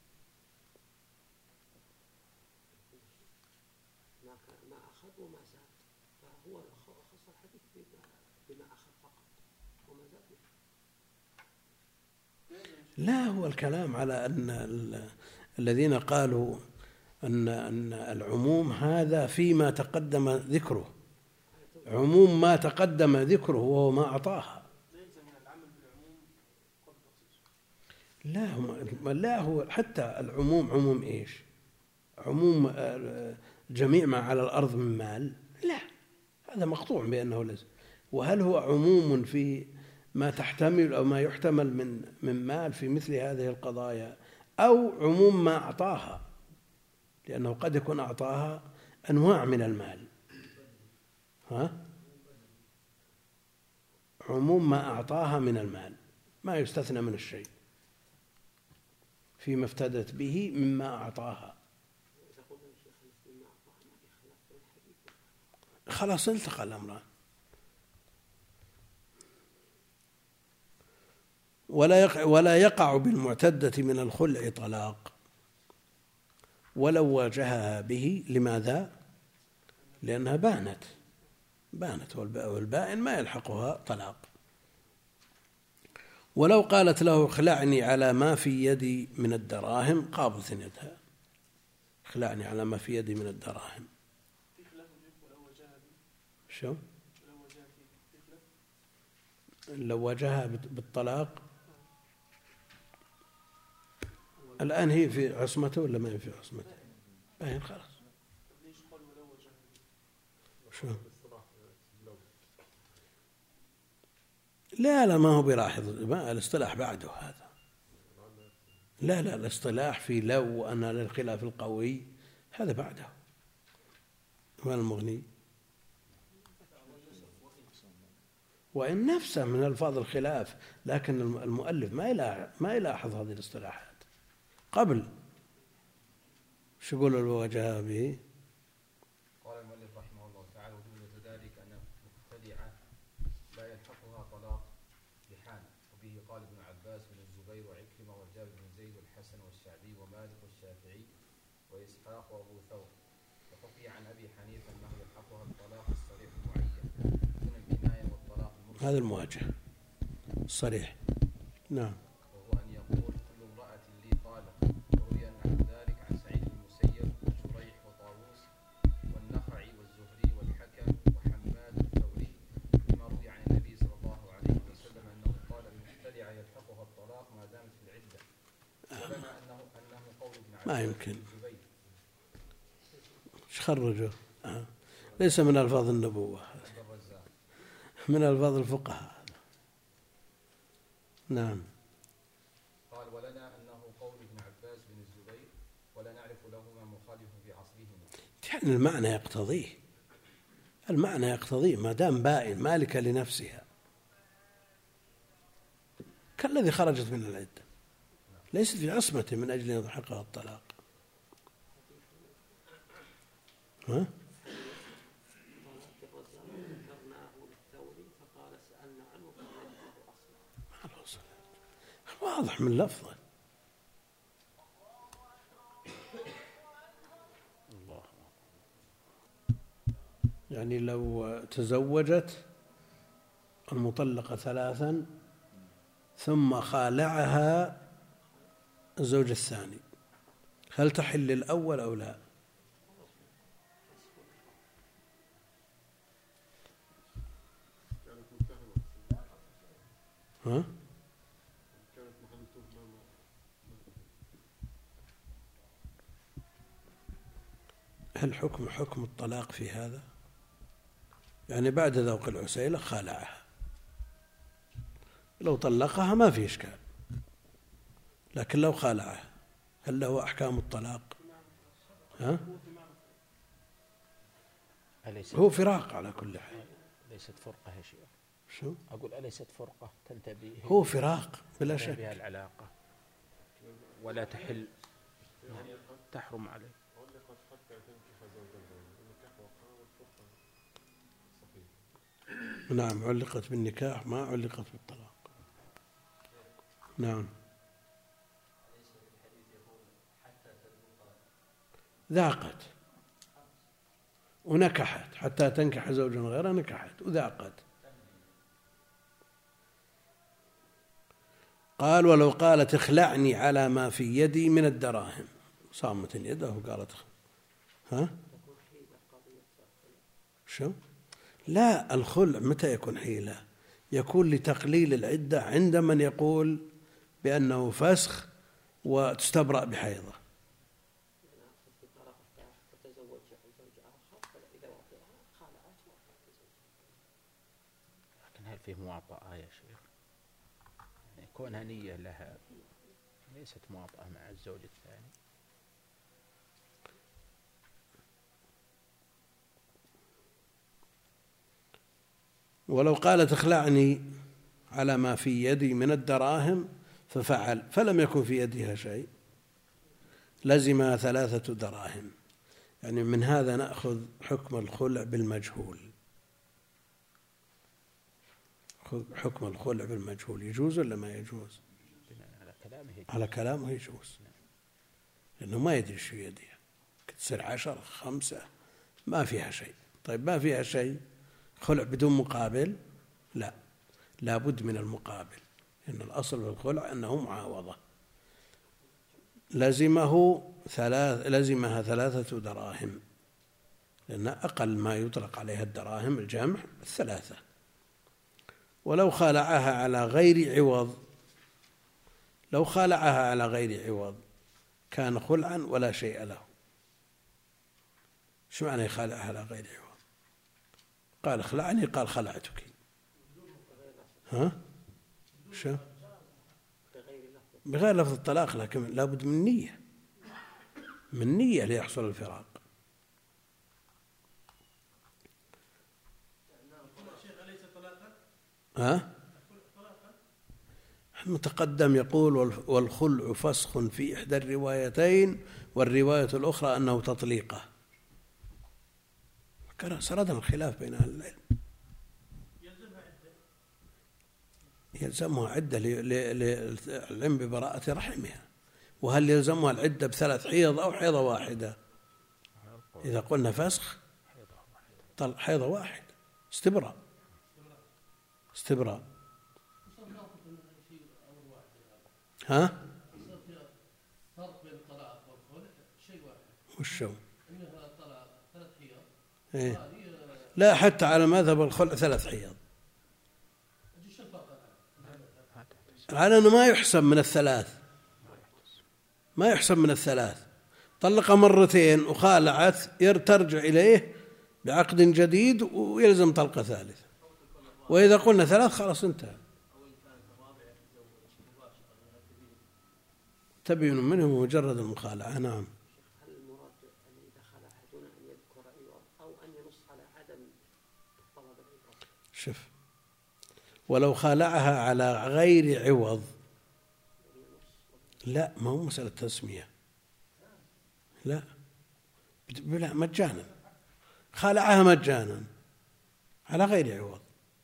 لا، هو الكلام على أن الذين قالوا أن العموم هذا فيما تقدم ذكره، عموم ما تقدم ذكره وهو ما أعطاها. لا هو حتى العموم عموم إيش؟ عموم جميع ما على الأرض من مال؟ لا، هذا مقطوع بأنه لازم. وهل هو عموم في ما تحتمل أو ما يحتمل من مال في مثل هذه القضايا، أو عموم ما أعطاها، لأنه قد يكون أعطاها أنواع من المال. عموم ما أعطاها من المال، ما يستثنى من الشيء فيما افتدت به مما أعطاها. خلاص التقى الأمران. ولا يقع بالمعتدة من الخلع طلاق ولو واجهها به. لماذا؟ لأنها بانت والبائن ما يلحقها طلاق. ولو قالت له اخلعني على ما في يدي من الدراهم قابض يدها. اخلعني على ما في يدي من الدراهم. شو؟ لو واجهها بالطلاق الآن هي في عصمته ولا ما هي في عصمته؟ باين خلاص. شو؟ لا ما هو بيلاحظ، الاصطلاح بعده هذا. لا الاصطلاح في لو أن للخلاف القوي هذا بعده. ما المغني؟ وإن نفسه من ألفاظ الخلاف، لكن المؤلف ما يلاحظ هذه الاصطلاحات قبل. شو يقول الواجهة به؟ قال المؤلف رحمه الله تعالى: وجملة ذلك أن المبتدعة لا يلحقها طلاق لحال، وبه قال ابن عباس بن الزبير وعكرمة وجابر بن زيد والحسن والشعبي ومالك والشافعي وإسحاق وأبو ثور. وحكي عن أبي حنيفة أنه يلحقها الطلاق الصريح المعين دون الكناية والطلاق المرسل. هذا المواجهة الصريح. نعم. وهو أن يقول كل امرأة لي طالق. وروي عن ذلك عن سعيد بن المسيب وشريح وطاووس والنخعي والزهري والحكم وحماد الثوري، مما روي عن النبي صلى الله عليه وسلم أنه قال المبتدع يلحقها الطلاق ما دامت في العدة. ولنا أنه قول ابن عباس ما يمكن. الزبير. ايش خرجه؟ ليس من ألفاظ النبوة، من ألفاظ الفقهاء. نعم. قال ولنا أنه قول ابن عباس بن الزبير ولا نعرف لهما مخالف في عصرهما. يعني المعنى يقتضيه ما دام بائن مالكة لنفسها كالذي خرجت من العدة، ليست في عصمته من أجل أن يلحقها الطلاق. واضح من لفظه. يعني لو تزوجت المطلقة 3 ثم خالعها الزوج الثاني، هل تحل الأول أو لا؟ هل حكم الطلاق في هذا؟ يعني بعد ذوق العسيلة خالعها، لو طلقها ما في إشكال، لكن لو خالعها هل له أحكام الطلاق؟ هو فراق على كل حال. ليست فرقة يا شيخ. شو؟ أقول أليست فرقة تنتبه؟ هو فراق بلا شك. بها العلاقة ولا تحل، تحرم عليه. نعم، علقت بالنكاح ما علقت بالطلاق. نعم. ذاقت ونكحت حتى تنكح زوجا غيره، نكحت وذاقت. قال ولو قالت اخلعني على ما في يدي من الدراهم، صامت يده وقالت شو؟ لا، الخلع متى يكون حيلة؟ يكون لتقليل العدة عند من يقول بأنه فسخ وتستبرأ بحيضة. لكن هل فيه مواطأة يا شيخ؟ كونها نية لها ليست مواطأة مع الزوج الثاني. ولو قالت اخلعني على ما في يدي من الدراهم ففعل فلم يكن في يدها شيء لزمها 3 دراهم. يعني من هذا نأخذ حكم الخلع بالمجهول. حكم الخلع بالمجهول يجوز ولا ما يجوز؟ على كلامه يجوز، لأنه ما يدري شو يديها، تصير 10 5 ما فيها شيء. طيب ما فيها شيء، خلع بدون مقابل؟ لا، لابد من المقابل، لأن الأصل في الخلع أنه معاوضة. لزمها 3 دراهم، لأن أقل ما يطلق عليها الدراهم الجمع 3. ولو خالعها على غير عوض، لو خالعها على غير عوض كان خلعا ولا شيء له. شو معنى يخالعها على غير عوض؟ قال اخلعني، قال خلعتك. ها؟ شو؟ بغير لفظ الطلاق، لكن لابد من نية، من نية ليحصل الفراق. ها؟ المتقدم يقول والخلع فسخ في إحدى الروايتين، والرواية الأخرى أنه تطليقه. سردنا الخلاف بين أهل العلم. يلزمها عدة للعلم ببراءة رحمها. وهل يلزمها العدة ب3 حيض أو حيضة واحدة؟ إذا قلنا فسخ حيضة واحد، استبراء. ها؟ فرق بين الطلاق والخلع شيء واحد. وشو؟ إنها الطلاق 3 حيض. إيه؟ لا، حتى على مذهب الخلع 3 حيض. على أنه ما يحسب من ال3، ما يحسب من ال3. طلق مرتين وخالعت ترجع إليه بعقد جديد ويلزم طلقة ثالثة. وإذا قلنا 3 خلاص انتهى. تبين منه مجرد المخالعة. نعم. هل المراد أن إذا خلع دون أن يذكر عوض أو أن ينص على عدم طلب العوض؟ شوف، ولو خالعها على غير عوض، لا، ما هو مسألة تسمية، لا مجانا، خالعها مجانا على غير عوض،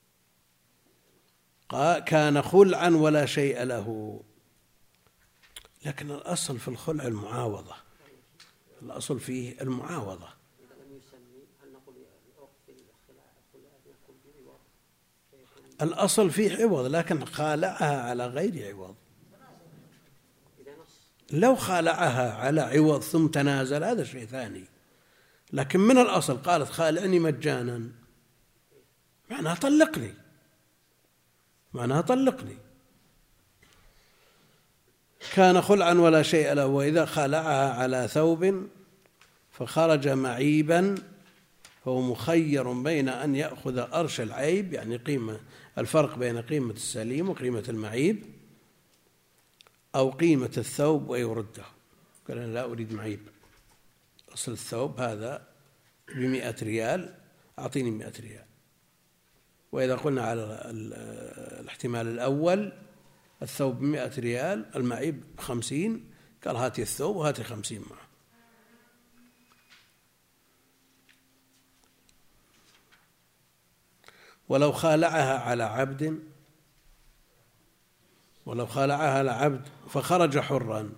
كان خلعا ولا شيء له. لكن الأصل في الخلع المعاوضة، الأصل فيه المعاوضة. إذا لم يسمي هل نقول وقت الخلع يكون بعوض؟ الأصل فيه عوض، لكن خالعها على غير عوض. لو خالعها على عوض ثم تنازل هذا شيء ثاني، لكن من الأصل قالت خالعني مجانا، معناها طلقني. كان خلعا ولا شيء له. وإذا خالعها على ثوب فخرج معيبا فهو مخير بين أن يأخذ أرش العيب، يعني قيمة الفرق بين قيمة السليم وقيمة المعيب، أو قيمة الثوب ويرده. قال أنا لا أريد معيب، أصل الثوب هذا ب100 ريال، أعطيني 100 ريال. وإذا قلنا على الاحتمال الأول الثوب ب100 ريال، المعيب ب50، قال هاتي الثوب وهاتي 50 معه. ولو خالعها على عبد فخرج حرا،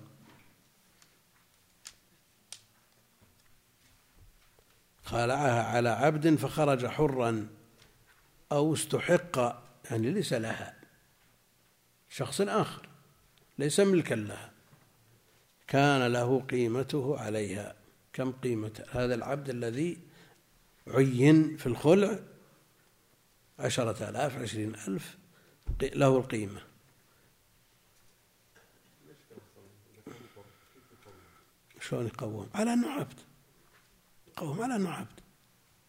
خالعها على عبد فخرج حرا أو استحق، يعني ليس لها، شخص آخر ليس ملكا لها، كان له قيمته عليها. كم قيمة هذا العبد الذي عين في الخلع؟ 10,000 20,000 له القيمة. شلون يقوم؟ على أنه عبد، قوم على أنه عبد.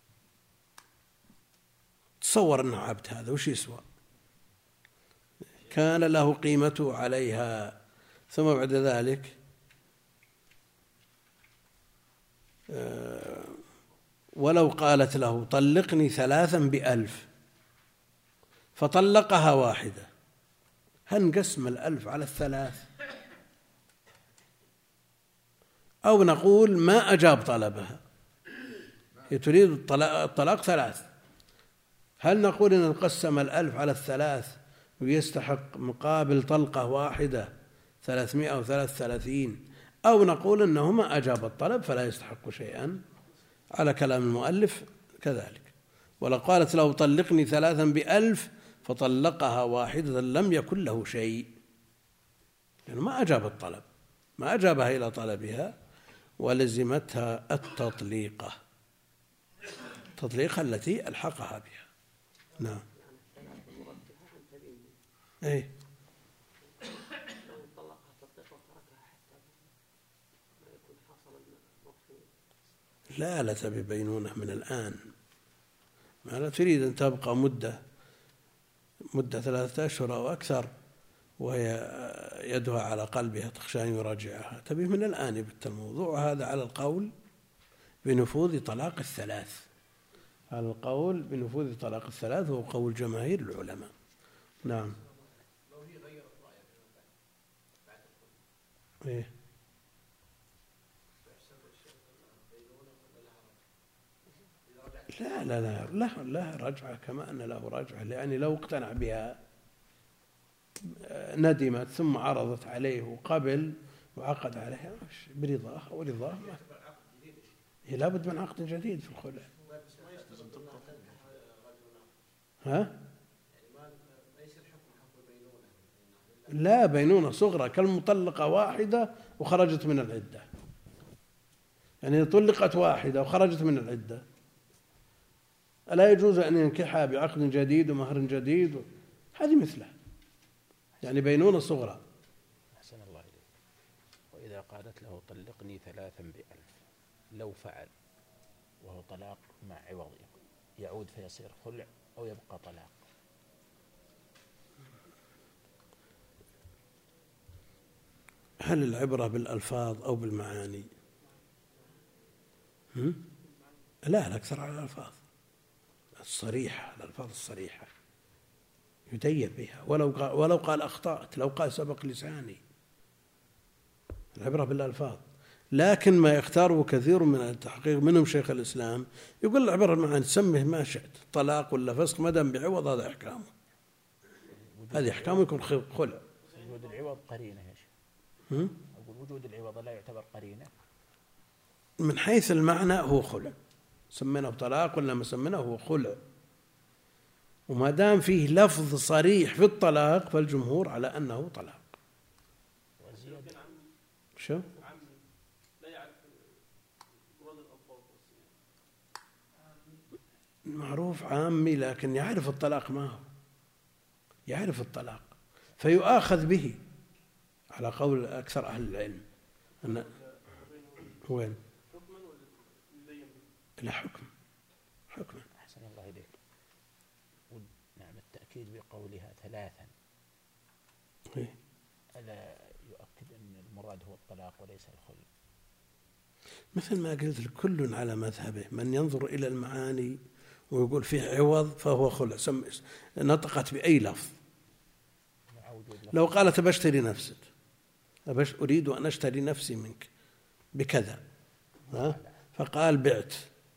تصور أنه عبد، هذا وش يسوى؟ كان له قيمته عليها. ثم بعد ذلك ولو قالت له طلقني 3 ب1,000 فطلقها واحدة، هل نقسم 1,000 على 3 أو نقول ما أجاب طلبها، هي تريد الطلاق 3، هل نقول إن نقسم 1,000 على 3 ويستحق مقابل طلقة واحدة 333، أو نقول إنه ما أجاب الطلب فلا يستحق شيئا على كلام المؤلف كذلك. ولو قالت له طلقني 3 ب1,000 فطلقها واحدة لم يكن له شيء، لأنه ما أجاب الطلب، ما أجابها إلى طلبها، ولزمتها التطليقة التي ألحقها بها. نعم. أي لا تبي بينونة من الآن، ما لا تريد أن تبقى مدة 3 أشهر أو أكثر وهي يدها على قلبها تخشى أن يراجعها، تبي من الآن يبت الموضوع. هذا على القول بنفوذ طلاق 3، على القول بنفوذ طلاق 3 هو قول جماهير العلماء. نعم. لو هي غيرت رأيها بعد إيه؟ لا رجعة، كما أن له رجعة، لأن لو اقتنع بها ندمت ثم عرضت عليه وقبل وعقد عليها برضاه ورضاه، هي لابد من عقد جديد في الخلع. ها؟ لا، بينونة صغرى كالمطلقة واحدة وخرجت من العدة، يعني طلقت واحدة وخرجت من العدة ألا يجوز أن ينكحها بعقد جديد ومهر جديد؟ هذه مثله، يعني بينونة صغرى. أحسن الله إليك. وإذا قالت له طلقني 3 ب1,000 لو فعل وهو طلاق مع عوض يعود فيصير خلع أو يبقى طلاق؟ هل العبرة بالألفاظ أو بالمعاني؟ لا، الأكثر على الألفاظ الصريحة، الألفاظ الصريحة يدين بها، ولو قال أخطأت، لو قال سبق لساني، العبرة بالألفاظ. لكن ما يختاره كثير من التحقيق منهم شيخ الإسلام يقول العبرة بالمعاني، تسميه ما شئت، طلاق ولا فسخ ما دام بعوض هذا أحكامه، هذه أحكامه يكون خلع. وجود العوض قرينة يا شيخ. أقول وجود العوض لا يعتبر قرينة؟ من حيث المعنى هو خلع، سميناه طلاق ولا ما سميناه هو خلع، وما دام فيه لفظ صريح في الطلاق فالجمهور على أنه طلاق. شو؟ معروف عامي، لكن يعرف الطلاق ما هو، يعرف الطلاق فيؤاخذ به على قول أكثر أهل العلم. أن وين؟ لا، حكما. أحسن الله إليك. نعم، التأكيد بقولها 3 ألا يؤكد أن المراد هو الطلاق وليس الخلع؟ مثل ما قلت كل على مذهبه، من ينظر إلى المعاني ويقول فيه عوض فهو خلع، نطقت بأي لفظ. لو قالت بشتري نفسك، أريد أن أشتري نفسي منك بكذا، فقال بعت،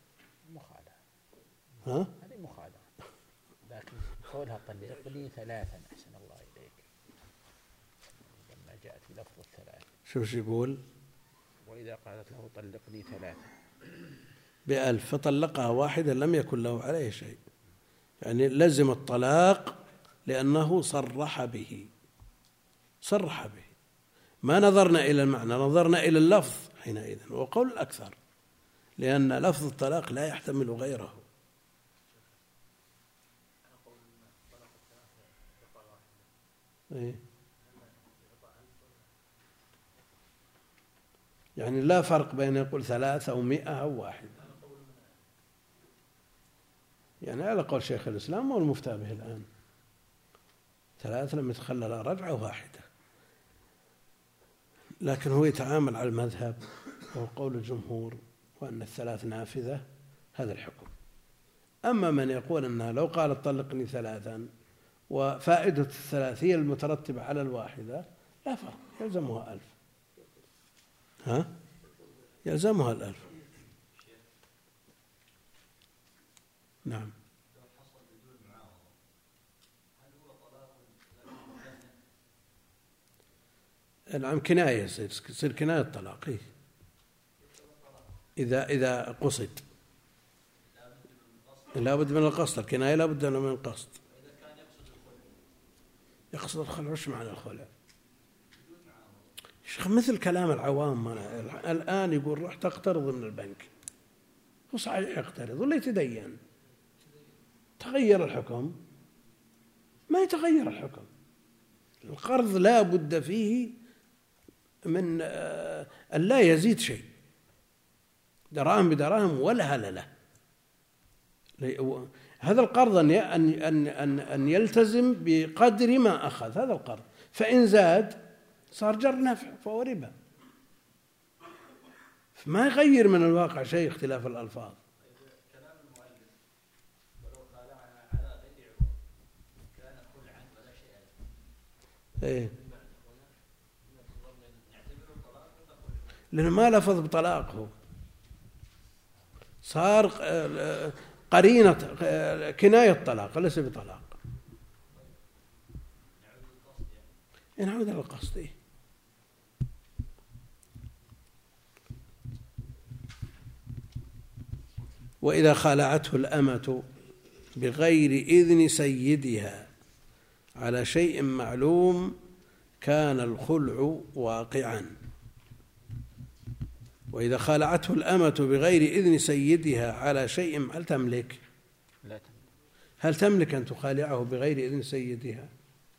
هذه مخالفة. لكن قولها طلقني 3 أحسن الله إليك لما جاءت بلفظ 3. شوف يقول؟ وإذا قالت له طلقني 3 ب1,000 فطلقها واحدة لم يكن له عليه شيء، يعني لزم الطلاق لأنه صرح به، ما نظرنا إلى المعنى، نظرنا إلى اللفظ حينئذ، وقول الأكثر لأن لفظ الطلاق لا يحتمل غيره. يعني لا فرق بين يقول 3 أو 100 أو 1، يعني على قول شيخ الإسلام والمفتى به الآن. 3 لم يتخلل رجعة واحدة. لكن هو يتعامل على المذهب وقول الجمهور وأن ال3 نافذة، هذا الحكم. أما من يقول أنها لو قالت طلقني 3 وفائدة ال3 هي المترتبة على الواحدة، لا فرق، يلزمها 1000. ها؟ يلزمها 1000. نعم. نعم، كناية، يصير كناية الطلاق. إذا قصد، لا بد من القصد. الكناية لا بد من القصد. يقصد الخلع. وش معنى الخلع؟ مثل كلام العوام. الآن يقول روح تقترض من البنك، هو صحيح يقترض ولا يتدين؟ تغير الحكم؟ ما يتغير الحكم. القرض لا بد فيه من أن لا يزيد شيء، دراهم بدراهم ولا هللة. هذا القرض أن يلتزم بقدر ما أخذ، هذا القرض. فإن زاد صار جر نفع فهو ربا، ما يغير من الواقع شيء اختلاف الألفاظ. كلام المؤلف ولو خالعنا على غير عوض كان خلعا ولا شيء له. إيه، لأنه ما لفظ بطلاقه، صار قرينة كناية طلاق ليس بطلاق. نعود إلى القصد. وإذا خالعته الأمة بغير إذن سيدها على شيء معلوم كان الخلع واقعا. وإذا خالعته الأمة بغير إذن سيدها على شيء، هل تملك؟ لا تملك. هل تملك أن تخالعه بغير إذن سيدها؟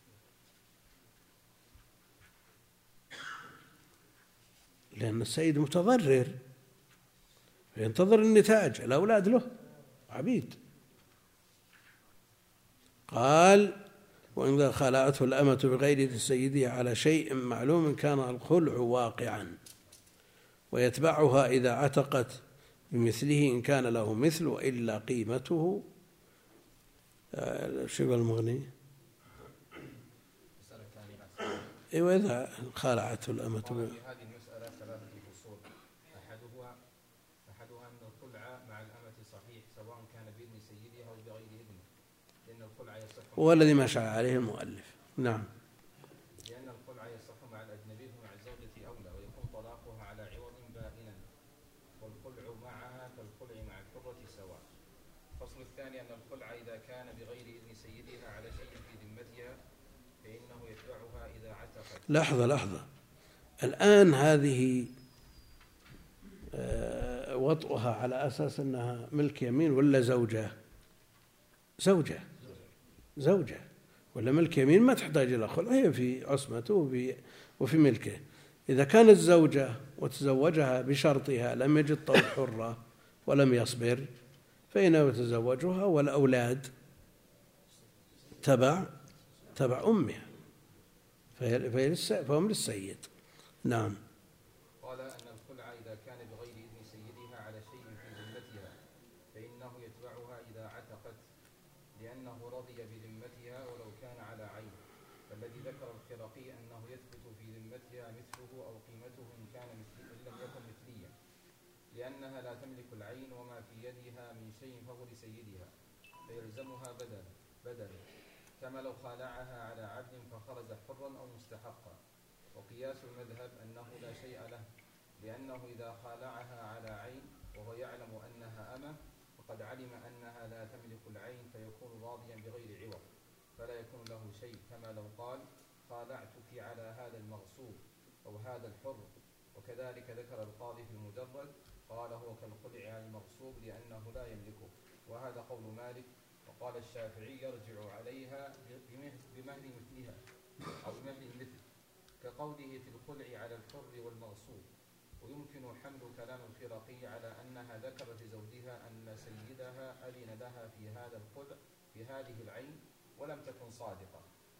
لأن السيد متضرر، ينتظر النتاج، الأولاد له عبيد. قال وإذا خالعته الأمة بغير إذن سيدها على شيء معلوم كان الخلع واقعا، ويتبعها إذا عتقت بمثله إن كان له مثل، وإلا قيمته. شبه المغني. أيوة، إذا خالعته الأمة. في هذه المسألة 3 فصول. أحدها أن الخلع مع الأمة صحيح سواء كان بإذن سيدها أو بغير إذنه، لأن الخلع يصح. هو الذي مشى عليه المؤلف. نعم. لأن الخلع يصح مع الأجنبي ومع الزوجة أولى، ويكون طلاقها على عوض بائنا، والخلع معها كالخلع مع الحرة سواء. الفصل الثاني أن الخلع إذا كان بغير إذن سيدها على شيء في ذمتها فإنه يتبعها إذا عتقت. لحظة. الآن هذه وطئها على أساس أنها ملك يمين ولا زوجة ولا ملك يمين، ما تحتاج إلى خلع، هي في عصمته وفي ملكه. إذا كانت زوجة وتزوجها بشرطها لم يجد طول حرة ولم يصبر فإنه يتزوجها، والأولاد تبع أمها، فهم للسيد. نعم. قال أن الخلع إذا كان بغير إذن سيدها على شيء في ذمتها فإنه يتبعها إذا عتقت، لأنه رضي بذمتها ولو كان على عين. فالذي ذكر الخرقي أنه يثبت في ذمتها مثله أو قيمته إن لم يكن مثليا، لأنها لا تملك العين وما في يدها من شيء فهو لسيدها، فيلزمها بدل، كما لو خالعها على عبد فخرج حرا أو مستحقا. وقياس المذهب أنه لا شيء له، لأنه إذا خالعها على عين وهو يعلم أنها أمة وقد علم أنها لا تملك العين فيكون راضيا بغير عوض، فلا يكون له شيء، كما لو قال خالعتك على هذا المغصوب أو هذا الحر. وكذلك ذكر القاضي في المجرد قال هو كالخلع عن المغصوب لأنه لا يملكه، وهذا قول مالك. وقال الشافعي يرجع عليها بمهل مثلها أو بمهل المثل، كقوله في الخلع على الحر والمغصوب. ويمكن حمل كلام الخرقي على أنها ذكرت لزوجها أن سيدها أذن لها في هذا الخلع في هذه العين ولم تكن صادقة،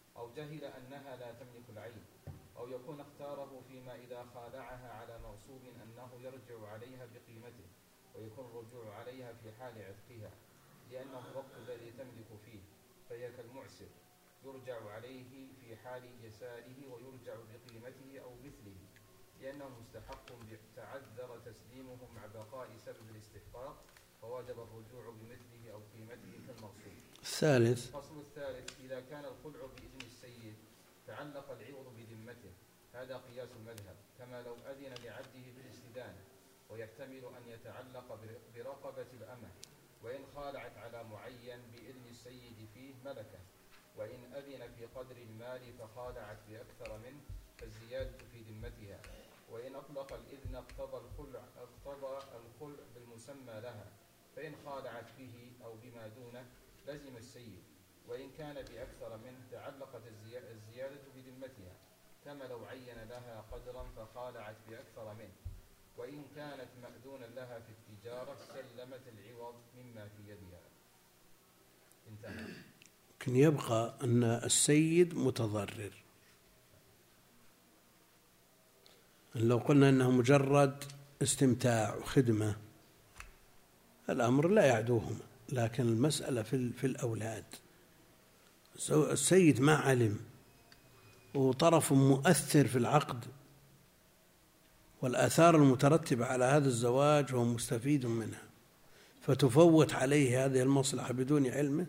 أو جهل أنها لا تملك العين، أو يكون اختاره فيما إذا خالعها على مغصوب أنه يرجع عليها بقيمته، ويكون الرجوع عليها في حال عتقها، لأنه الوقت الذي تملك فيه، فهي كالمعسر يرجع عليه في حال يساره ويرجع بقيمته أو مثله، لأنه مستحق تعذر تسليمه مع بقاء سبب الاستحقاق، فوجب الرجوع بمثله أو قيمته كالمغصوب. الثالث. الفصل الثالث: إذا كان الخلع بإذن السيد تعلق العوض بذمته، هذا قياس المذهب، كما لو أذن لعبده بالاستدانة، ويحتمل أن يتعلق برقبة الأمة، وإن خالعت على معين بإذن السيد فيه ملكه، وإن أذن في قدر المال فخالعت بأكثر منه فالزيادة في ذمتها، وإن أطلق الإذن اقتضى الخلع بالمسمى لها، فإن خالعت به أو بما دونه لزم السيد، وإن كان بأكثر منه تعلقت الزيادة بذمتها، كما لو عين لها قدرا فخالعت بأكثر منه، وإن كانت مأذونا لها في التجارة سلمت العوض مما في يدها. انتهى. لكن يبقى أن السيد متضرر. لو قلنا أنه مجرد استمتاع وخدمة الأمر لا يعدوهما، لكن المسألة في الأولاد. السيد ما علم وطرف مؤثر في العقد والآثار المترتبة على هذا الزواج وهو مستفيد منها، فتفوت عليه هذه المصلحة بدون علمه.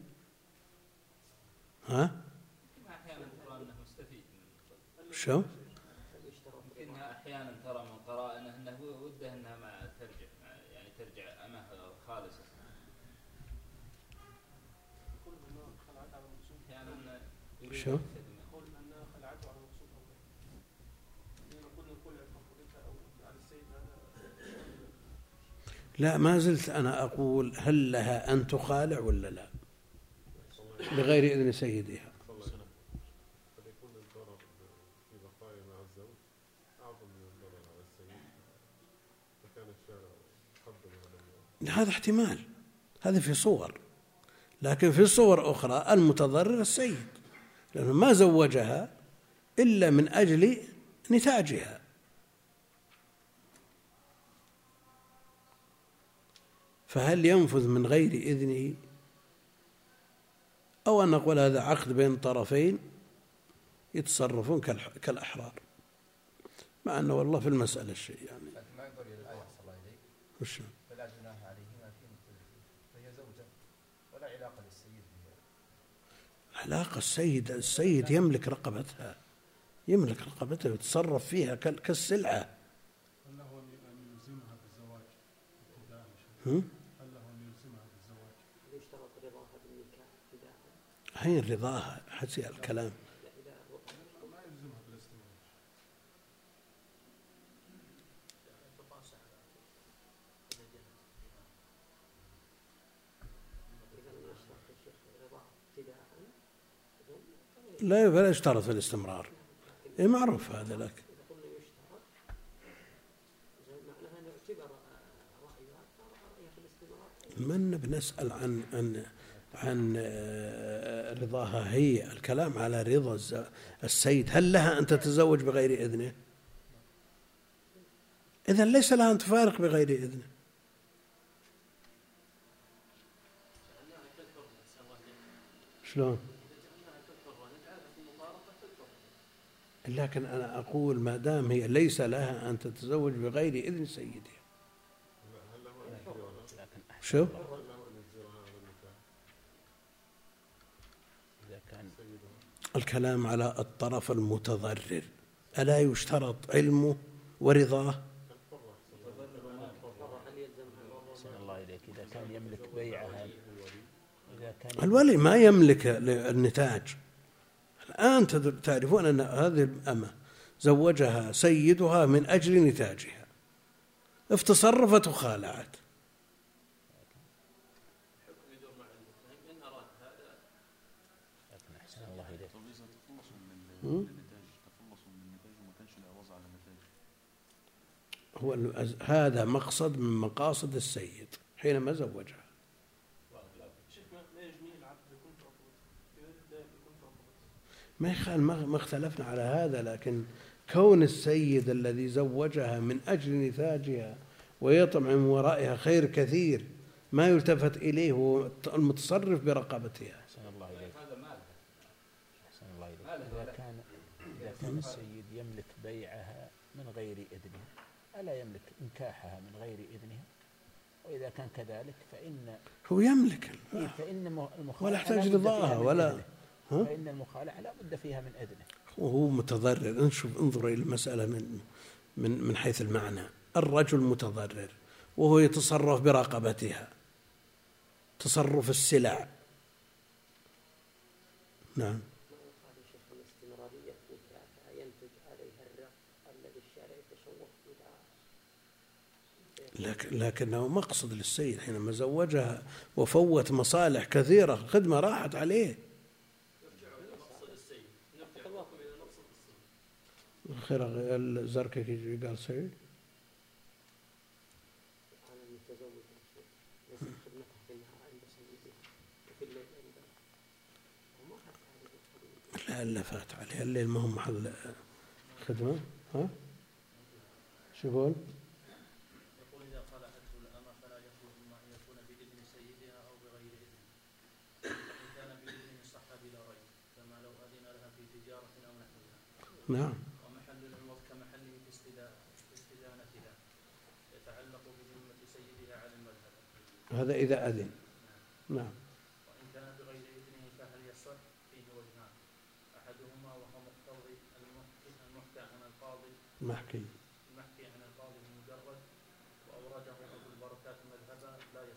ها؟ أحيانا ترى أنه مستفيد. شو؟ يمكنها أحيانا ترى من قرائنه أنه وده أنها ما ترجع، يعني ترجع أمه خالصة. شو؟ لا، ما زلت أنا أقول هل لها أن تخالع ولا لا بغير إذن سيدها؟ قد يكون الضرر في بقائها مع الزوج أعظم من الضرر على السيد، فكان الشارع قدم هذا. هذا احتمال، هذا في صور، لكن في صور أخرى المتضرر السيد، لأنه ما زوجها إلا من أجل نتاجها. فهل ينفذ من غير إذنه، أو أن نقول هذا عقد بين طرفين يتصرفون كالأحرار، مع أنه والله في المسألة الشيء يعني ما ينظر إلى الآية صلى الله عليه وشو؟ فلا جناح عليهما في مختلفين، فهي زوجة ولا علاقة للسيد بها. علاقة السيد يملك رقبتها، يملك رقبتها ويتصرف فيها كالسلعة. هل له أن يلزمها بالزواج ابتداء؟ هل له أن يلزمها بالزواج؟ يشترط رضاها بالنكاح ابتداء؟ هي رضاها حسي الكلام. ما يلزمها بالاستمرار. إذا يشترط الشيخ رضاها ابتداء لا، فلا يشترط في الاستمرار. إيه معروف هذا لك. إذا قلنا يشترط معناها نعتبر رأيها رأيها في الاستمرار. من بنسأل عن رضاها، هي الكلام على رضا السيد. هل لها أن تتزوج بغير إذنه؟ إذن ليس لها أن تفارق بغير إذنه. شلون؟ لكن أنا أقول ما دام هي ليس لها أن تتزوج بغير إذن سيدها. شو؟ الكلام على الطرف المتضرر، ألا يشترط علمه ورضاه؟ الله إليك، إذا كان يملك بيعها، إذا كان الولي ما يملك النتاج. الآن تعرفون أن هذه الأمة زوجها سيدها من أجل نتاجها، اتصرفت وخالعت. هو هذا مقصد من مقاصد السيد حينما زوجها. ما اختلفنا على هذا، لكن كون السيد الذي زوجها من أجل نتاجها ويطمع من ورائها خير كثير ما يلتفت إليه، هو المتصرف برقبتها. أحسن الله إليك. إذا كان السيد يملك بيعها من غير إذنها، ألا يملك إنكاحها من غير إذنها؟ وإذا كان كذلك هو يملك فإن ولا يحتاج رضاها ولا فإن المخالعة لا بد فيها من إذنه، وهو متضرر. انظر إلى المسألة من حيث المعنى. الرجل متضرر وهو يتصرف برقبتها تصرف السلع. نعم. لكنه مقصد للسيد حينما زوجها وفوت مصالح كثيرة، خدمة راحت عليه. خير الزركشي قال سيد لا فات عليه الليل ما هو محل خدمة. ها شو يقول؟ يقول إذا خلعته الأمة فلا يخلو إما أن يكون بإذن سيدها أو بغير إذن، فإن كان بإذن صح بلا ريب، كما لو أذن لها في تجارة أو نحوها. نعم. ومحل العوض كمحله في استدانتها يتعلق بذمة سيدها على المذهب، هذا إذا أذن. نعم. وإن كان بغير إذنه فهل يصح؟ فيه وجهان، أحدهما وهو مقتضي المحكى عن القاضي محكي عن القاضي المجرد، وأورده أبو البركات مذهبا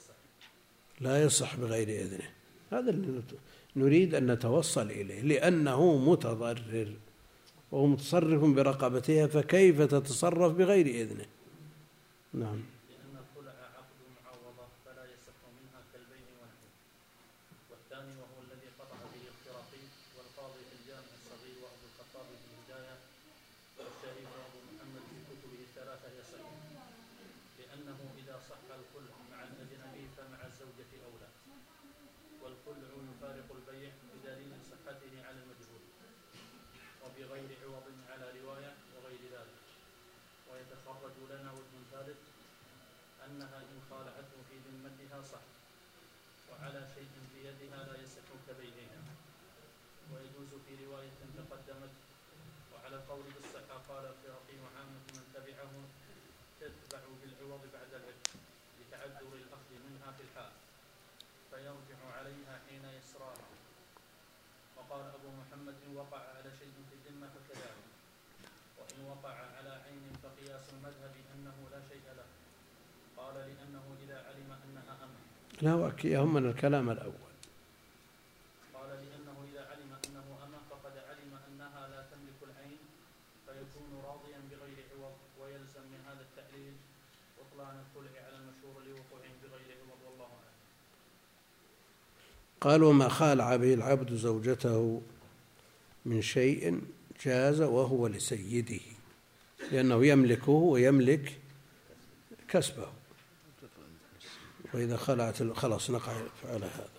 لا يصح بغير إذنه. هذا اللي نريد أن نتوصل إليه، لأنه متضرر وهو متصرف برقبتها، فكيف تتصرف بغير إذنه؟ نعم. لأن الخلع عقد معوضة فلا يصح منها كالبيع ونحوه. والثاني وهو الذي قطع به الخرقي والقاضي في الجامع الصغير وأبو الخطاب في الهداية والشريف وأبو محمد في كتبه الثلاثة يصح، لأنه إذا صح الخلع مع الأجنبي فمع الزوجة أولى، والخلع يفارق البيع بدليل صحته على المجهول وبغير عوض على رواية وغير ذلك. ويتخرج لنا وجه ثالث أنها إن خالعته في ذمتها صح، وعلى شيء في يدها لا يصح كبيعها، ويجوز في رواية تقدمت. وعلى القول بالصحة قال الخرقي وعامة من تبعه تتبع بالعوض بعد العتق لتعذر الأخذ منها في الحال، فيرجع عليها حين يسراها. وقال أبو محمد إن وقع على شيء في الذمة فكذلك، وإن وقع على عين فقياس المذهب أنه لا شيء له. قال لأنه إذا علم أنها أمة. لا وكيهم من الكلام الأول. قال لأنه إذا علم أنه أمة فقد علم أنها لا تملك العين، فيكون راضيا بغير عوض، ويلزم من هذا التعليل بطلان الخلع على المشهور لوقوعه بغير عوض، والله أعلم. قال وما خالع به العبد زوجته من شيء جاز وهو لسيده، لأنه يملكه ويملك كسبه، وإذا خلعت خلاص نقع على هذا.